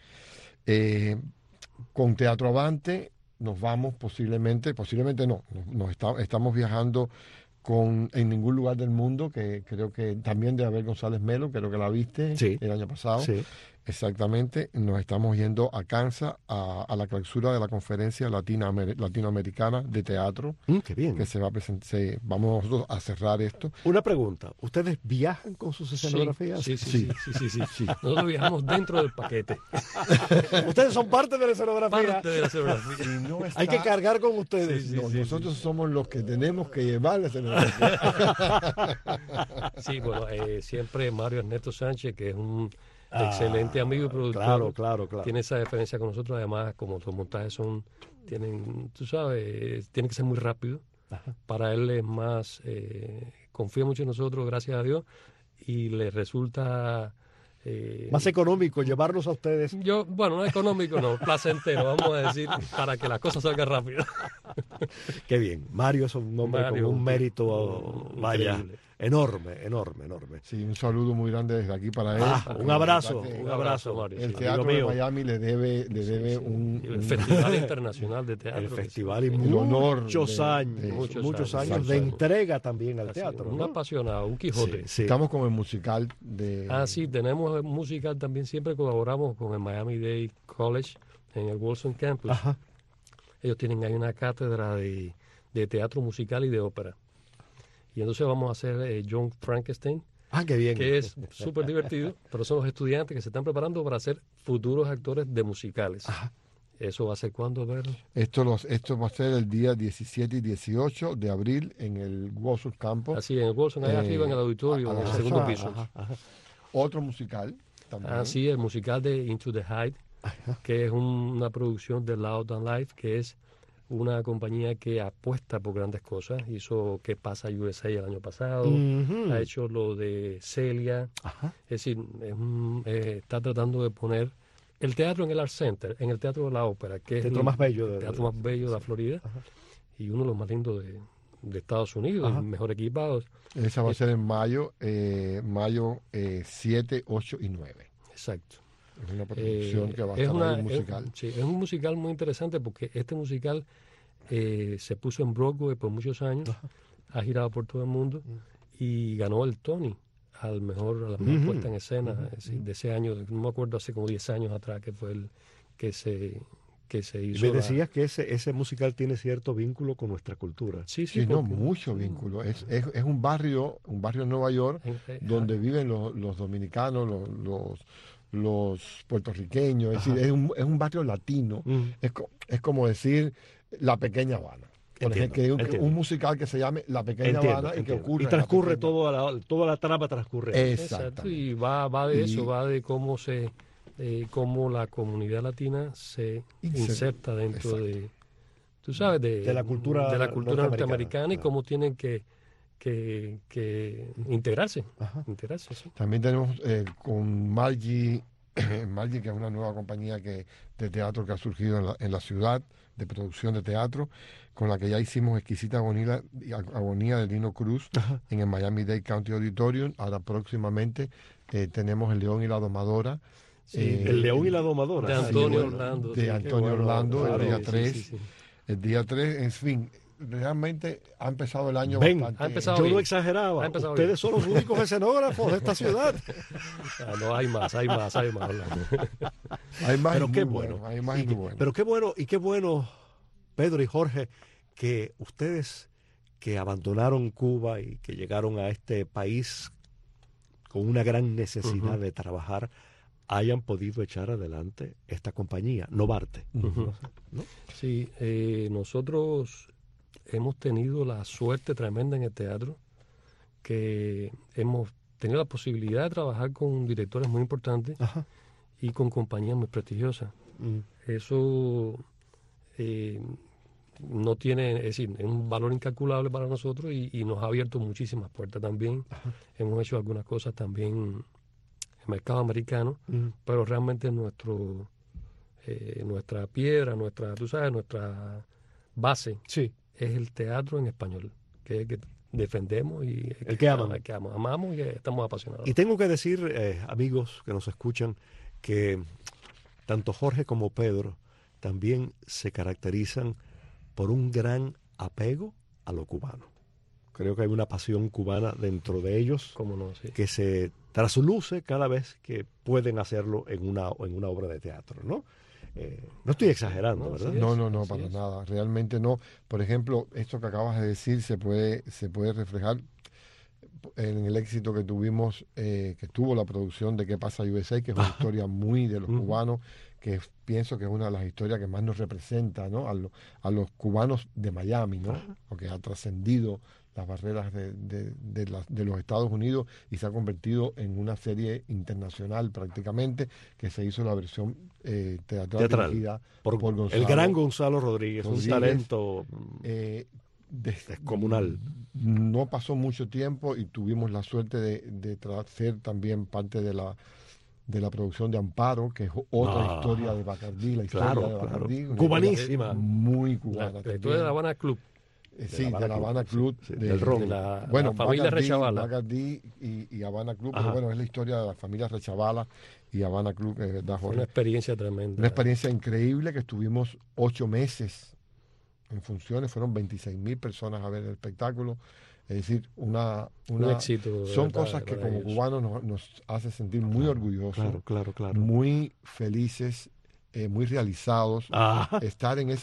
[SPEAKER 4] Con Teatro Avante nos vamos posiblemente no, estamos viajando en ningún lugar del mundo, que creo que también de Abel González Melo, creo que la viste el año pasado. Sí. Exactamente, nos estamos yendo a Kansas a la clausura de la conferencia latinoamericana de teatro.
[SPEAKER 2] Qué bien.
[SPEAKER 4] Que se va a presentar, vamos nosotros a cerrar esto.
[SPEAKER 2] Una pregunta, ¿ustedes viajan con sus escenografías?
[SPEAKER 3] Sí. Nosotros viajamos dentro del paquete.
[SPEAKER 2] Ustedes son parte de la escenografía. Hay que cargar con ustedes.
[SPEAKER 4] Nosotros somos los que tenemos que llevar la escenografía.
[SPEAKER 3] Sí, bueno, siempre Mario Ernesto Sánchez, que es un excelente amigo y productor.
[SPEAKER 2] Claro.
[SPEAKER 3] Tiene esa diferencia con nosotros. Además, como los montajes tienen que ser muy rápido. Para él es más, confía mucho en nosotros, gracias a Dios, y le resulta
[SPEAKER 2] más económico llevarlos a ustedes.
[SPEAKER 3] No económico, no, placentero, vamos a decir, para que las cosas salgan rápido.
[SPEAKER 2] Qué bien. Mario es un hombre con un mérito, enorme.
[SPEAKER 4] Sí, un saludo muy grande desde aquí para él.
[SPEAKER 2] Un abrazo, Mario.
[SPEAKER 4] El Teatro de Miami le debe un
[SPEAKER 3] Festival Internacional de Teatro.
[SPEAKER 2] El festival y muchos años de entrega también al teatro.
[SPEAKER 3] Un apasionado, un Quijote.
[SPEAKER 4] Sí. Estamos con el musical de...
[SPEAKER 3] sí, tenemos el musical también. Siempre colaboramos con el Miami-Dade College en el Wilson Campus. Ellos tienen ahí una cátedra de teatro musical y de ópera. Y entonces vamos a hacer John Frankenstein.
[SPEAKER 2] Qué bien.
[SPEAKER 3] Que es súper divertido, pero son los estudiantes que se están preparando para ser futuros actores de musicales. ¿Eso va a ser cuándo, Pedro?
[SPEAKER 4] Esto va a ser el día 17 y 18 de abril en el Wilson Campus.
[SPEAKER 3] Así, en el Wilson, allá arriba en el auditorio, en el segundo piso.
[SPEAKER 4] Otro musical también.
[SPEAKER 3] Sí, el musical de Into the Heights, que es una producción de Loud and Live, que es una compañía que apuesta por grandes cosas. Hizo ¿Qué pasa USA el año pasado? Ha hecho lo de Celia. Es decir, está tratando de poner el teatro en el Art Center, en el Teatro de la Ópera, que es el teatro más bello de la Florida y uno de los más lindos de Estados Unidos, mejor equipados.
[SPEAKER 4] Esa va a ser en mayo 7, 8 y 9.
[SPEAKER 3] Exacto.
[SPEAKER 4] Es una producción que va a estar ahí, un musical.
[SPEAKER 3] Es un musical muy interesante porque este musical se puso en Broadway por muchos años, ha girado por todo el mundo y ganó el Tony a la mejor puesta en escena de ese año. No me acuerdo, hace como 10 años atrás que fue el que se hizo.
[SPEAKER 2] Me decías que ese musical tiene cierto vínculo con nuestra cultura.
[SPEAKER 4] Sí, mucho vínculo. Es un barrio en Nueva York donde viven los dominicanos, los puertorriqueños, es decir, es un barrio latino. Es como decir La Pequeña Habana. Por ejemplo, un musical que se llame La Pequeña Habana y que ocurre.
[SPEAKER 2] Y transcurre toda la trama transcurre.
[SPEAKER 3] Exacto. Y va de eso, va de cómo cómo la comunidad latina se inserta dentro de la cultura norteamericana y cómo tienen que que integrarse. Sí.
[SPEAKER 4] También tenemos con Margie, que es una nueva compañía de teatro que ha surgido en la ciudad, de producción de teatro, con la que ya hicimos Exquisita Agonía de Lino Cruz en el Miami-Dade County Auditorium. Ahora próximamente tenemos El León y la Domadora.
[SPEAKER 2] Sí, El León y la Domadora.
[SPEAKER 3] De Antonio Orlando.
[SPEAKER 4] De Antonio Orlando,
[SPEAKER 2] claro,
[SPEAKER 4] el día 3.
[SPEAKER 3] Sí.
[SPEAKER 4] El día 3, en fin, realmente ha empezado el año bastante.
[SPEAKER 3] Ha empezado
[SPEAKER 2] Yo
[SPEAKER 3] bien.
[SPEAKER 2] no exageraba.
[SPEAKER 3] Ustedes
[SPEAKER 2] Ustedes son los únicos escenógrafos de esta ciudad.
[SPEAKER 3] No, hay más. Orlando.
[SPEAKER 4] Hay más
[SPEAKER 2] Pero
[SPEAKER 4] y
[SPEAKER 2] qué
[SPEAKER 4] muy
[SPEAKER 2] bueno.
[SPEAKER 4] bueno. Hay más y muy bueno.
[SPEAKER 2] Pero qué bueno, Pedro y Jorge, que ustedes que abandonaron Cuba y que llegaron a este país con una gran necesidad de trabajar, hayan podido echar adelante esta compañía, Novarte.
[SPEAKER 3] ¿No? Sí, nosotros hemos tenido la suerte tremenda en el teatro que hemos tenido la posibilidad de trabajar con directores muy importantes y con compañías muy prestigiosas. Eso no tiene, es decir, es un valor incalculable para nosotros y nos ha abierto muchísimas puertas también. Hemos hecho algunas cosas también en el mercado americano, pero realmente nuestra piedra, nuestra base es el teatro en español, que es el que defendemos y
[SPEAKER 2] el que
[SPEAKER 3] amamos y estamos apasionados.
[SPEAKER 2] Y tengo que decir, amigos que nos escuchan, que tanto Jorge como Pedro también se caracterizan por un gran apego a lo cubano. Creo que hay una pasión cubana dentro de ellos.
[SPEAKER 3] ¿Cómo no? Sí.
[SPEAKER 2] Que se trasluce cada vez que pueden hacerlo en una obra de teatro, ¿no? No estoy exagerando, ¿verdad?
[SPEAKER 4] No, para nada. Realmente no. Por ejemplo, esto que acabas de decir se puede reflejar en el éxito que tuvimos, que tuvo la producción de ¿Qué pasa USA?, que es una historia muy de los cubanos, que pienso que es una de las historias que más nos representa, ¿no? A los cubanos de Miami, ¿no? Porque ha trascendido las barreras de los Estados Unidos y se ha convertido en una serie internacional prácticamente, que se hizo la versión teatral dirigida por Gonzalo,
[SPEAKER 2] el gran Gonzalo Rodríguez, un talento descomunal.
[SPEAKER 4] No pasó mucho tiempo y tuvimos la suerte de ser también parte de la producción de Amparo, que es otra historia de Bacardí, la historia de Bacardí,
[SPEAKER 2] cubanísima,
[SPEAKER 4] muy cubana.
[SPEAKER 3] La historia de La Habana Club.
[SPEAKER 4] Sí, de La Habana Club,
[SPEAKER 2] del ron.
[SPEAKER 3] La familia Rechavala.
[SPEAKER 4] Bacardí y Habana Club, pero bueno, es la historia de la familia Rechavala y Habana Club, ¿verdad, Jorge?
[SPEAKER 3] Una experiencia tremenda.
[SPEAKER 4] Una experiencia increíble, que estuvimos 8 meses en funciones, fueron 26,000 personas a ver el espectáculo. Es decir, un
[SPEAKER 3] éxito.
[SPEAKER 4] Son cosas que como cubanos nos hace sentir muy orgullosos,
[SPEAKER 2] claro.
[SPEAKER 4] muy felices, muy realizados. Estar en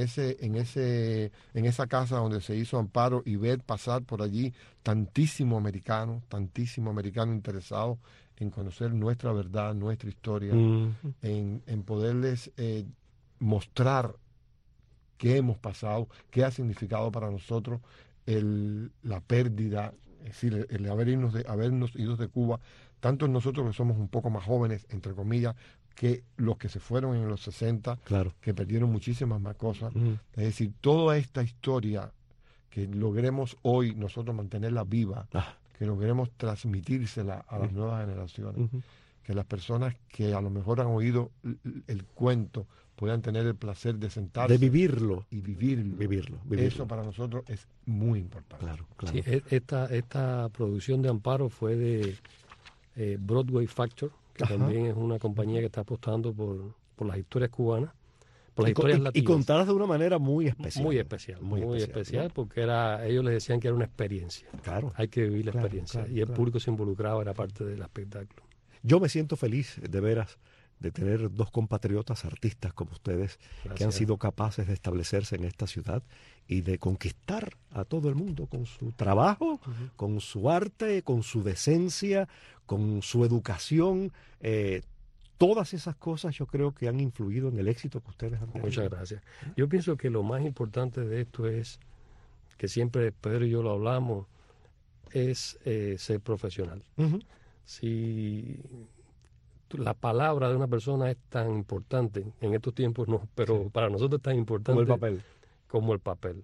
[SPEAKER 4] esa casa donde se hizo Amparo y ver pasar por allí tantísimo americano interesado en conocer nuestra verdad, nuestra historia, en poderles mostrar qué hemos pasado, qué ha significado para nosotros la pérdida, es decir, el habernos ido de Cuba, tanto nosotros que somos un poco más jóvenes, entre comillas, que los que se fueron en los 60, que perdieron muchísimas más cosas. Es decir, toda esta historia, que logremos hoy nosotros mantenerla viva, que logremos transmitírsela a las nuevas generaciones, que las personas que a lo mejor han oído el cuento puedan tener el placer de sentarse,
[SPEAKER 2] de vivirlo
[SPEAKER 4] y vivirlo. Eso para nosotros es muy importante.
[SPEAKER 2] Claro.
[SPEAKER 3] Sí, esta producción de Amparo fue de Broadway Factor, que también es una compañía que está apostando por las historias cubanas, por las historias latinas.
[SPEAKER 2] Y contadas de una manera muy especial.
[SPEAKER 3] Muy especial, ¿no? Porque ellos les decían que era una experiencia.
[SPEAKER 2] Claro.
[SPEAKER 3] Hay que vivir la experiencia. Y el público se involucraba, era parte del espectáculo.
[SPEAKER 2] Yo me siento feliz, de veras, de tener dos compatriotas artistas como ustedes. Gracias. Que han sido capaces de establecerse en esta ciudad y de conquistar a todo el mundo con su trabajo, con su arte, con su decencia, con su educación. Todas esas cosas yo creo que han influido en el éxito que ustedes han tenido.
[SPEAKER 3] Muchas gracias. Yo pienso que lo más importante de esto es, que siempre Pedro y yo lo hablamos, es ser profesional. Si la palabra de una persona es tan importante, en estos tiempos no, pero para nosotros es tan importante
[SPEAKER 2] como el papel.
[SPEAKER 3] Claro.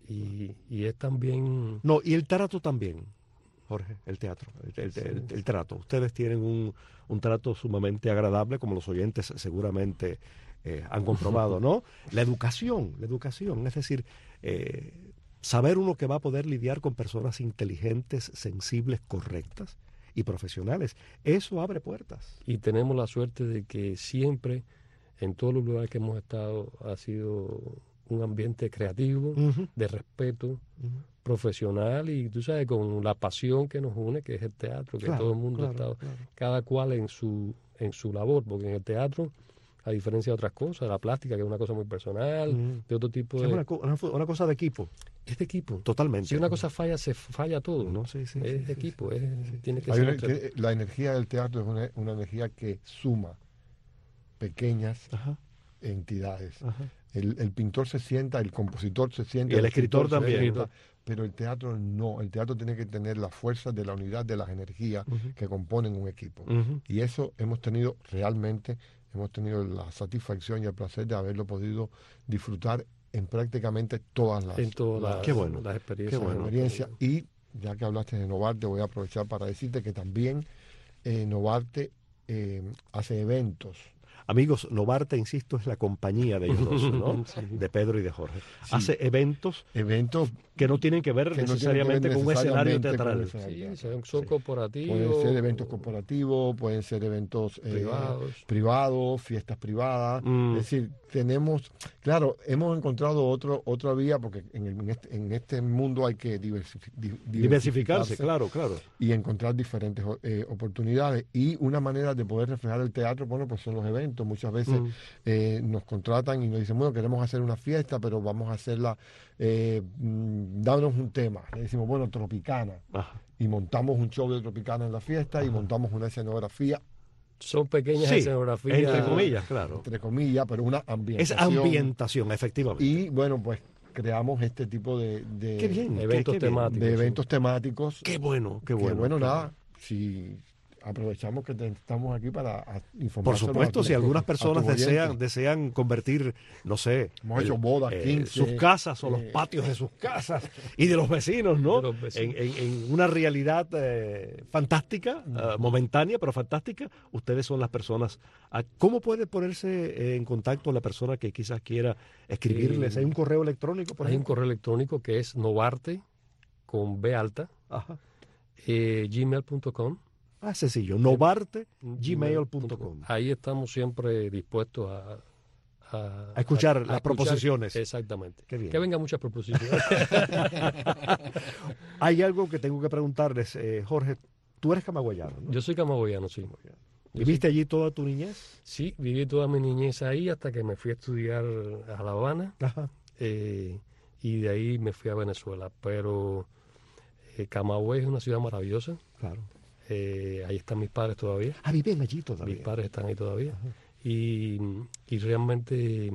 [SPEAKER 3] Y es también...
[SPEAKER 2] No, y el trato también, Jorge, el teatro, el trato. Ustedes tienen un trato sumamente agradable, como los oyentes seguramente han comprobado, ¿no? La educación, es decir, saber uno que va a poder lidiar con personas inteligentes, sensibles, correctas y profesionales, eso abre puertas.
[SPEAKER 3] Y tenemos la suerte de que siempre, en todos los lugares que hemos estado, ha sido un ambiente creativo, de respeto, profesional, y tú sabes, con la pasión que nos une, que es el teatro, que todo el mundo ha estado, cada cual en su labor, porque en el teatro, a diferencia de otras cosas, la plástica, que es una cosa muy personal, de otro tipo de...
[SPEAKER 2] Es una cosa de equipo.
[SPEAKER 3] Es de equipo.
[SPEAKER 2] Totalmente.
[SPEAKER 3] Si una cosa falla, se falla todo.
[SPEAKER 2] No, sí,
[SPEAKER 3] es de equipo. Tiene que ser...
[SPEAKER 4] La energía del teatro es una energía que suma pequeñas entidades. El pintor se sienta, el compositor se sienta.
[SPEAKER 2] Y el escritor también.
[SPEAKER 4] Pero el teatro no. El teatro tiene que tener la fuerza de la unidad de las energías que componen un equipo. Y eso hemos tenido la satisfacción y el placer de haberlo podido disfrutar en prácticamente todas las experiencias. Y ya que hablaste de Novarte, voy a aprovechar para decirte que también Novarte hace eventos.
[SPEAKER 2] Amigos, Novarte, insisto, es la compañía de ellos dos, ¿no? De Pedro y de Jorge. Sí. Hace eventos que no tienen que ver necesariamente con un escenario teatral.
[SPEAKER 3] Son corporativos.
[SPEAKER 4] Pueden ser eventos corporativos, pueden ser eventos privados, fiestas privadas. Es decir, hemos encontrado otra vía, porque en este mundo hay que
[SPEAKER 2] diversificarse, claro.
[SPEAKER 4] Y encontrar diferentes oportunidades. Y una manera de poder reflejar el teatro, pues son los eventos. Muchas veces nos contratan y nos dicen, bueno, queremos hacer una fiesta, pero vamos a hacerla, dándonos un tema. Le decimos, bueno, Tropicana. Y montamos un show de Tropicana en la fiesta y montamos una escenografía.
[SPEAKER 3] Son pequeñas escenografías.
[SPEAKER 2] Entre comillas, claro.
[SPEAKER 4] Entre comillas, pero una ambientación.
[SPEAKER 2] Es ambientación, efectivamente.
[SPEAKER 4] Y bueno, pues creamos este tipo de
[SPEAKER 3] eventos temáticos.
[SPEAKER 4] De eventos temáticos.
[SPEAKER 2] Qué bueno.
[SPEAKER 4] Nada, si aprovechamos que estamos aquí para informar.
[SPEAKER 2] Por supuesto, si algunas personas desean convertir, no sé,
[SPEAKER 4] hemos hecho bodas, 15,
[SPEAKER 2] sus casas o los patios de sus casas y de los vecinos, ¿no? En una realidad fantástica, momentánea, pero fantástica, ustedes son las personas. ¿Cómo puede ponerse en contacto la persona que quizás quiera escribirles? ¿Hay un correo electrónico, por ejemplo?
[SPEAKER 3] Hay un correo electrónico que es Novarte, con B alta, gmail.com.
[SPEAKER 2] Sencillo, novarte@gmail.com.
[SPEAKER 3] Ahí estamos siempre dispuestos a
[SPEAKER 2] escuchar las proposiciones.
[SPEAKER 3] Exactamente.
[SPEAKER 2] Qué bien.
[SPEAKER 3] Que vengan muchas proposiciones.
[SPEAKER 2] Hay algo que tengo que preguntarles, Jorge. Tú eres camagüeyano, ¿no?
[SPEAKER 3] Yo soy camagüeyano, sí.
[SPEAKER 2] ¿Viviste allí toda tu niñez?
[SPEAKER 3] Sí, viví toda mi niñez ahí hasta que me fui a estudiar a La Habana. Y de ahí me fui a Venezuela. Pero Camagüey es una ciudad maravillosa.
[SPEAKER 2] Claro.
[SPEAKER 3] Ahí están mis padres todavía.
[SPEAKER 2] Viven allí todavía.
[SPEAKER 3] Mis padres están ahí todavía. Y realmente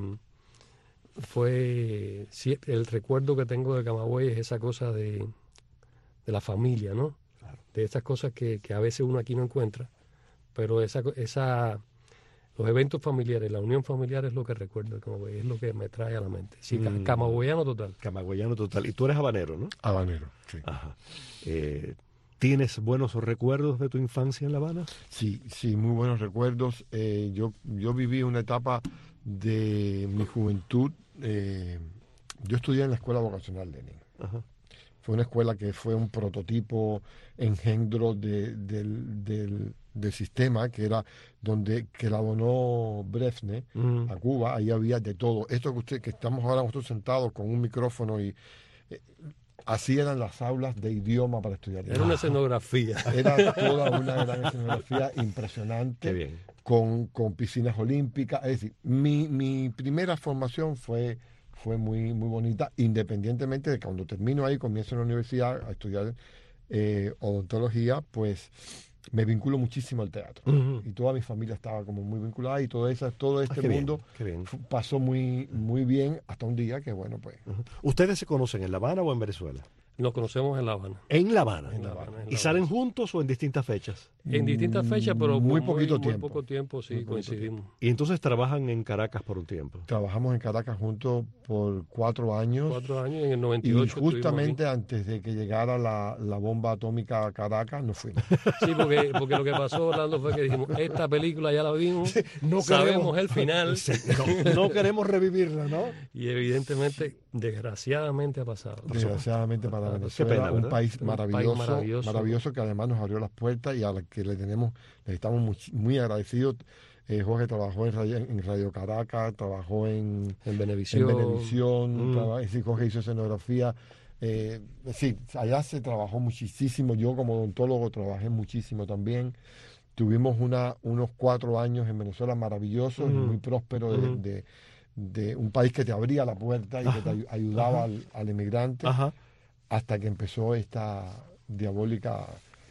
[SPEAKER 3] fue... Sí, el recuerdo que tengo de Camagüey es esa cosa de la familia, ¿no? Claro. De esas cosas que a veces uno aquí no encuentra. Pero los eventos familiares, la unión familiar es lo que recuerdo de Camagüey, es lo que me trae a la mente. Sí, camagüeyano total.
[SPEAKER 2] Camagüeyano total. Y tú eres habanero, ¿no?
[SPEAKER 4] Habanero, sí.
[SPEAKER 2] Ajá. ¿Tienes buenos recuerdos de tu infancia en La Habana?
[SPEAKER 4] Sí, muy buenos recuerdos. Yo viví una etapa de mi juventud. Yo estudié en la Escuela Vocacional Lenin. Fue una escuela que fue un prototipo engendro del sistema, que era que la donó Brezhnev a Cuba. Ahí había de todo. Esto que estamos ahora nosotros sentados con un micrófono y... así eran las aulas de idioma para estudiar.
[SPEAKER 3] Era una escenografía.
[SPEAKER 4] Era toda una gran escenografía impresionante.
[SPEAKER 2] Qué bien.
[SPEAKER 4] Con piscinas olímpicas. Es decir, mi primera formación fue muy, muy bonita, independientemente de que cuando termino ahí, comienzo en la universidad a estudiar odontología, pues me vinculo muchísimo al teatro. Y toda mi familia estaba como muy vinculada y todo este mundo pasó muy, muy bien hasta un día que, bueno, pues...
[SPEAKER 2] ¿Ustedes se conocen en La Habana o en Venezuela?
[SPEAKER 3] Nos conocemos en La Habana.
[SPEAKER 2] En La Habana.
[SPEAKER 4] En La Habana.
[SPEAKER 2] ¿Y salen juntos o en distintas fechas?
[SPEAKER 3] En distintas fechas, pero
[SPEAKER 4] Muy
[SPEAKER 3] muy poco tiempo, sí,
[SPEAKER 4] Muy poquito
[SPEAKER 3] coincidimos.
[SPEAKER 2] Y entonces trabajan en Caracas por un tiempo.
[SPEAKER 4] Trabajamos en Caracas juntos por 4 años.
[SPEAKER 3] 4 años, en el
[SPEAKER 4] Y
[SPEAKER 3] 98
[SPEAKER 4] justamente antes de que llegara la bomba atómica a Caracas, nos fuimos.
[SPEAKER 3] Sí, porque lo que pasó, Orlando, fue que dijimos, esta película ya la vimos,
[SPEAKER 2] No
[SPEAKER 3] sabemos
[SPEAKER 2] queremos-
[SPEAKER 3] el final,
[SPEAKER 2] No queremos revivirla, ¿no?
[SPEAKER 3] y evidentemente, desgraciadamente ha pasado.
[SPEAKER 4] Desgraciadamente para
[SPEAKER 2] Qué
[SPEAKER 4] Venezuela,
[SPEAKER 2] pena,
[SPEAKER 4] un
[SPEAKER 2] ¿verdad?
[SPEAKER 4] país
[SPEAKER 3] Un país
[SPEAKER 4] maravilloso,
[SPEAKER 3] maravilloso.
[SPEAKER 4] que además nos abrió las puertas y a la que le estamos muy agradecidos. Jorge trabajó en Radio Caracas, trabajó en
[SPEAKER 3] Venevisión.
[SPEAKER 4] Venevisión, Jorge hizo escenografía. Sí, allá se trabajó muchísimo. Yo como odontólogo trabajé muchísimo también. Tuvimos unos 4 años en Venezuela maravillosos, muy prósperos, de un país que te abría la puerta y que te ayudaba al inmigrante,
[SPEAKER 2] Ajá.
[SPEAKER 4] hasta que empezó esta diabólica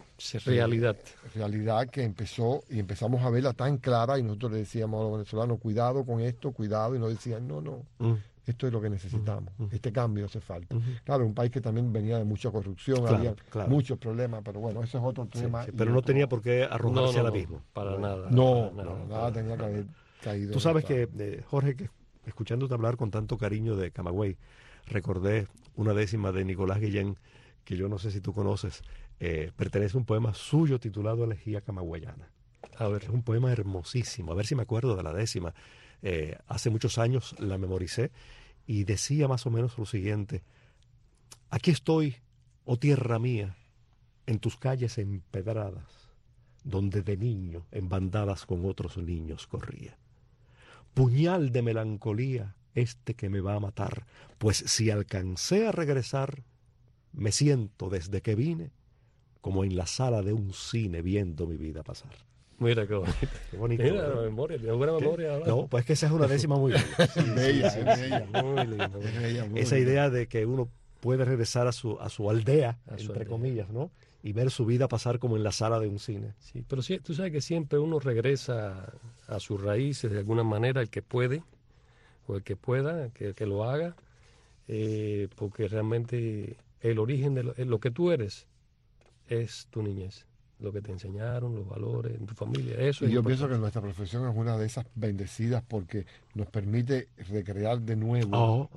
[SPEAKER 3] realidad.
[SPEAKER 4] que empezamos a verla tan clara, y nosotros le decíamos a los venezolanos, cuidado con esto, cuidado, y nos decían, no, esto es lo que necesitamos, este cambio hace falta. Claro, un país que también venía de mucha corrupción,
[SPEAKER 2] Claro,
[SPEAKER 4] había
[SPEAKER 2] claro.
[SPEAKER 4] muchos problemas, pero bueno, eso es otro tema.
[SPEAKER 2] Sí,
[SPEAKER 4] y
[SPEAKER 2] pero no
[SPEAKER 4] otro-
[SPEAKER 2] tenía por qué arrojarse al abismo.
[SPEAKER 3] Para nada.
[SPEAKER 4] No,
[SPEAKER 3] para nada.
[SPEAKER 4] nada tenía que haber caído.
[SPEAKER 2] Tú
[SPEAKER 4] en
[SPEAKER 2] sabes
[SPEAKER 4] esta-
[SPEAKER 2] que, Jorge, que escuchándote hablar con tanto cariño de Camagüey, recordé una décima de Nicolás Guillén, que yo no sé si tú conoces, pertenece a un poema suyo titulado Elegía Camagüeyana.
[SPEAKER 3] A ver,
[SPEAKER 2] Es un poema hermosísimo, a ver si me acuerdo de la décima. Hace muchos años la memoricé y decía más o menos lo siguiente: aquí estoy, oh tierra mía, en tus calles empedradas, donde de niño en bandadas con otros niños corría. Puñal de melancolía este que me va a matar, pues si alcancé a regresar, me siento desde que vine como en la sala de un cine viendo mi vida pasar.
[SPEAKER 3] mira qué bonito.
[SPEAKER 2] Qué bonito.
[SPEAKER 3] Mira,
[SPEAKER 2] ¿verdad?
[SPEAKER 3] la memoria, tiene buena memoria. Orlando.
[SPEAKER 2] No, pues que esa es una décima muy bella.
[SPEAKER 4] Bella, es bella.
[SPEAKER 3] Muy lindo.
[SPEAKER 4] Es bella, muy
[SPEAKER 2] Esa
[SPEAKER 4] bonita.
[SPEAKER 2] idea de que uno puede regresar a su aldea,
[SPEAKER 3] A su
[SPEAKER 2] entre
[SPEAKER 3] aldea.
[SPEAKER 2] comillas, ¿no? Y ver su vida pasar como en la sala de un cine.
[SPEAKER 3] Sí, pero sí, tú sabes que siempre uno regresa a sus raíces de alguna manera, el que puede, o el que pueda, que lo haga, porque realmente el origen de lo que tú eres es tu niñez, lo que te enseñaron, los valores, en tu familia, eso
[SPEAKER 4] Y
[SPEAKER 3] es
[SPEAKER 4] yo pienso
[SPEAKER 3] importante.
[SPEAKER 4] que nuestra profesión es una de esas bendecidas porque nos permite recrear de nuevo,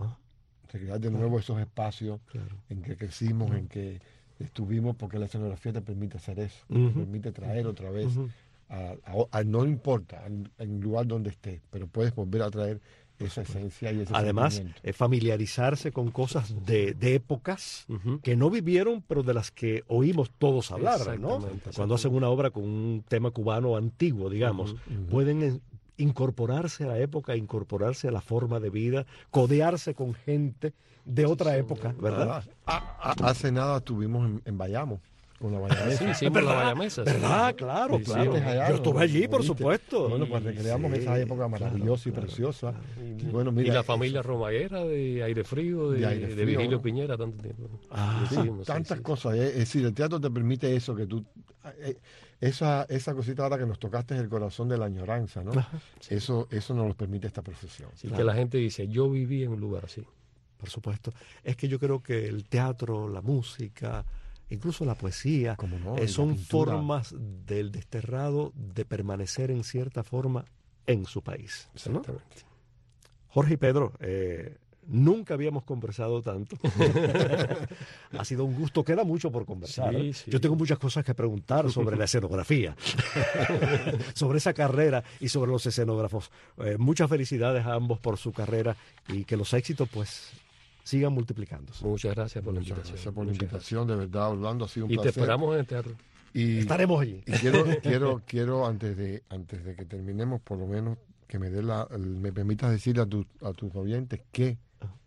[SPEAKER 4] esos espacios
[SPEAKER 2] Claro.
[SPEAKER 4] en que crecimos, en que estuvimos, porque la escenografía te permite hacer eso,
[SPEAKER 2] Ujú.
[SPEAKER 4] te permite traer otra vez,
[SPEAKER 2] Ujú.
[SPEAKER 4] no importa en el lugar donde estés, pero puedes volver a traer esa esencia y ese
[SPEAKER 2] Además,
[SPEAKER 4] sentimiento.
[SPEAKER 2] familiarizarse con cosas de épocas
[SPEAKER 3] Ujú.
[SPEAKER 2] que no vivieron, pero de las que oímos todos hablar, ¿no?
[SPEAKER 3] Exactamente,
[SPEAKER 2] Cuando hacen una obra con un tema cubano antiguo, digamos, pueden incorporarse a la época, incorporarse a la forma de vida, codearse con gente de otra época, ¿verdad?
[SPEAKER 4] Hace nada estuvimos en Bayamo, con la Bayamesa.
[SPEAKER 3] Sí, hicimos la Bayamesa. sí.
[SPEAKER 2] ¿Verdad? Claro,
[SPEAKER 4] Sí,
[SPEAKER 2] claro.
[SPEAKER 4] sí, allá,
[SPEAKER 2] Yo estuve allí, por
[SPEAKER 4] ¿viste?
[SPEAKER 2] supuesto.
[SPEAKER 4] Bueno, pues recreamos
[SPEAKER 2] Sí,
[SPEAKER 4] esa época
[SPEAKER 2] claro,
[SPEAKER 4] maravillosa y
[SPEAKER 2] claro,
[SPEAKER 4] preciosa.
[SPEAKER 2] claro.
[SPEAKER 4] Y bueno,
[SPEAKER 3] Y
[SPEAKER 4] mira,
[SPEAKER 3] la familia Romaguera de Aire Frío,
[SPEAKER 4] De
[SPEAKER 3] de,
[SPEAKER 4] Aire
[SPEAKER 3] de
[SPEAKER 4] Frío,
[SPEAKER 3] Virgilio
[SPEAKER 4] ¿no?
[SPEAKER 3] Piñera, tanto tiempo.
[SPEAKER 2] Ah,
[SPEAKER 4] sí,
[SPEAKER 3] Hicimos, sí,
[SPEAKER 4] tantas
[SPEAKER 3] sí.
[SPEAKER 4] cosas. Es decir, el teatro te permite eso, que tú... esa cosita ahora que nos tocaste es el corazón de la añoranza, ¿no? Eso nos lo permite esta profesión.
[SPEAKER 3] Sí, que la gente dice, yo viví en un lugar así.
[SPEAKER 2] Por supuesto. Es que yo creo que el teatro, la música, incluso la poesía,
[SPEAKER 4] Cómo no, y la
[SPEAKER 2] son
[SPEAKER 4] pintura.
[SPEAKER 2] formas del desterrado de permanecer en cierta forma en su país, ¿no?
[SPEAKER 3] Exactamente.
[SPEAKER 2] Jorge y Pedro, nunca habíamos conversado tanto. Ha sido un gusto, queda mucho por conversar.
[SPEAKER 3] Sí, sí.
[SPEAKER 2] Yo tengo muchas cosas que preguntar sobre la escenografía, sobre esa carrera y sobre los escenógrafos. Muchas felicidades a ambos por su carrera y que los éxitos pues sigan multiplicándose.
[SPEAKER 3] Muchas gracias por la
[SPEAKER 4] Muchas
[SPEAKER 3] invitación.
[SPEAKER 4] gracias por la
[SPEAKER 3] Muchas
[SPEAKER 4] invitación, de verdad, Orlando, ha sido un
[SPEAKER 3] gracias. Y te
[SPEAKER 4] placer.
[SPEAKER 3] esperamos en el teatro.
[SPEAKER 4] Y,
[SPEAKER 2] Estaremos allí.
[SPEAKER 4] y quiero antes de que terminemos, por lo menos que me permitas decirle a tus oyentes que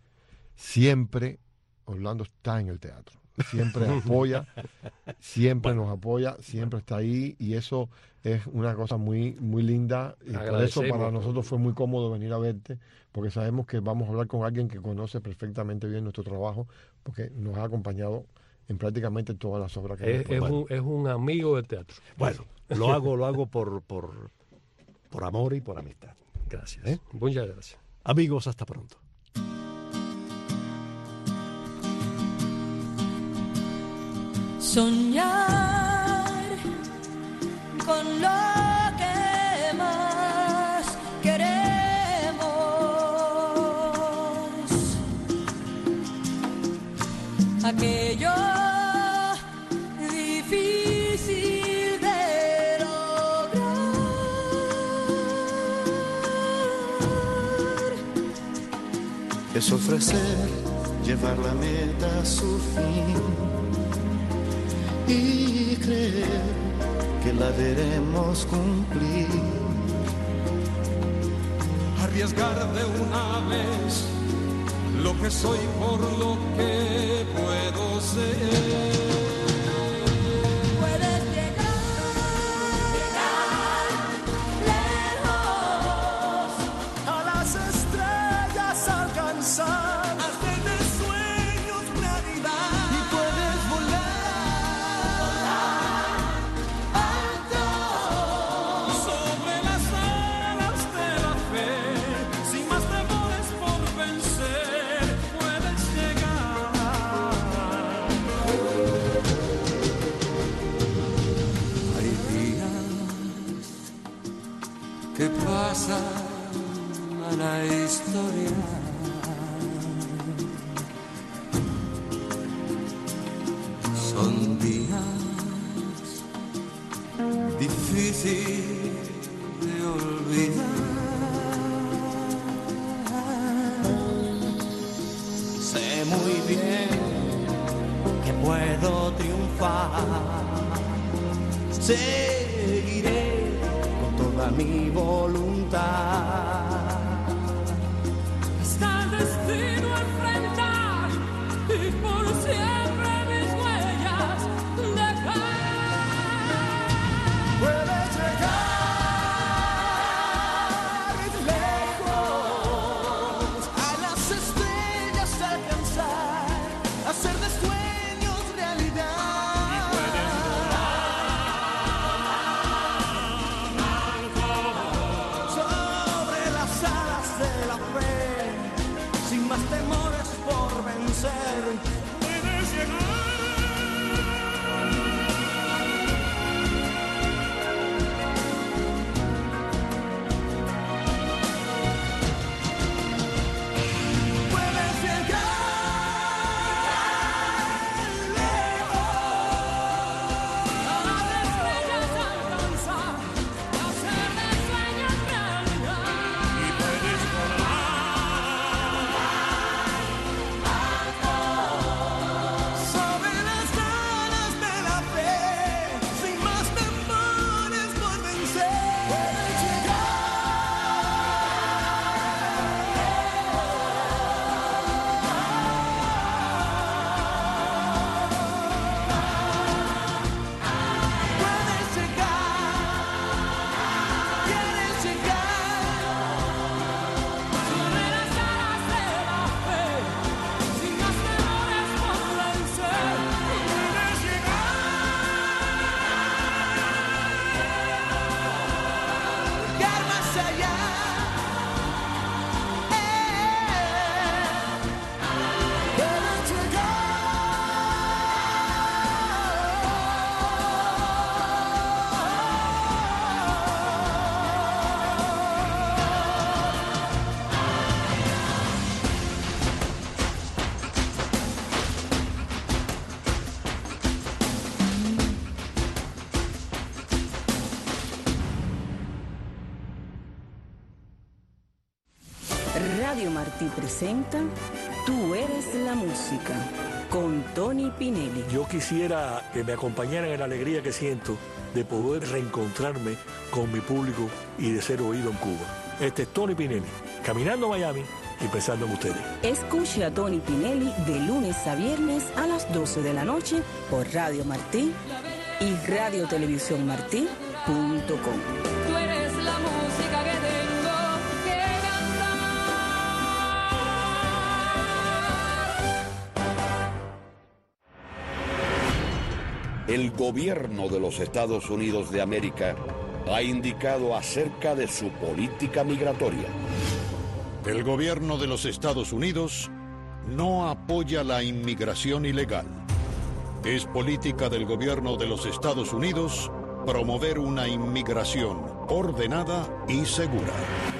[SPEAKER 4] siempre Orlando está en el teatro. Siempre apoya, siempre nos apoya, siempre está ahí, y eso es una cosa muy, muy linda. Y por eso
[SPEAKER 3] Agradecemos.
[SPEAKER 4] para nosotros fue muy cómodo venir a verte, porque sabemos que vamos a hablar con alguien que conoce perfectamente bien nuestro trabajo, porque nos ha acompañado en prácticamente todas las obras que hemos hecho.
[SPEAKER 3] Es un amigo del teatro.
[SPEAKER 2] Bueno, lo hago por amor y por amistad.
[SPEAKER 3] Gracias. Muchas gracias.
[SPEAKER 2] Amigos, hasta pronto.
[SPEAKER 8] soñar con lo que más queremos, aquello difícil de lograr.
[SPEAKER 7] Es ofrecer, llevar la meta a su fin y creer que la veremos cumplir.
[SPEAKER 9] Arriesgar de una vez lo que soy por lo que puedo ser.
[SPEAKER 8] Puedes llegar lejos,
[SPEAKER 7] A las estrellas alcanzar.
[SPEAKER 9] Que pasa a la historia. Son días difíciles de olvidar.
[SPEAKER 7] Sé muy bien que puedo triunfar. Seguiré toda mi voluntad.
[SPEAKER 8] está el destino a enfrentar y por siempre mis huellas dejar.
[SPEAKER 7] Puedes llegar lejos, a las estrellas alcanzar, hacer de sueños realidad. Y puedes sobre las alas de la fe, sin más temores por vencer. Puedes llegar. Puedes llegar lejos,
[SPEAKER 8] A las estrellas alcanzar, hacer de sueños realidad.
[SPEAKER 7] y puedes sobre las alas de la fe, sin más temores por vencer. Puedes llegar puedes llegar, quieres llegar.
[SPEAKER 8] Sobre las alas de la fe, sin más temores por vencer.
[SPEAKER 7] Puedes llegar más allá. Puedes
[SPEAKER 10] Radio Martí presenta Tú eres la música con Tony Pinelli.
[SPEAKER 11] Yo quisiera que me acompañaran en la alegría que siento de poder reencontrarme con mi público y de ser oído en Cuba. Este es Tony Pinelli, caminando a Miami y pensando en ustedes.
[SPEAKER 10] Escuche a Tony Pinelli de lunes a viernes a las 12 de la noche por Radio Martí y radiotelevisiónmartí.com.
[SPEAKER 8] Tú eres la música que tengo que cantar.
[SPEAKER 1] El gobierno de los Estados Unidos de América ha indicado acerca de su política migratoria.
[SPEAKER 12] El gobierno de los Estados Unidos no apoya la inmigración ilegal. Es política del gobierno de los Estados Unidos promover una inmigración ordenada y segura.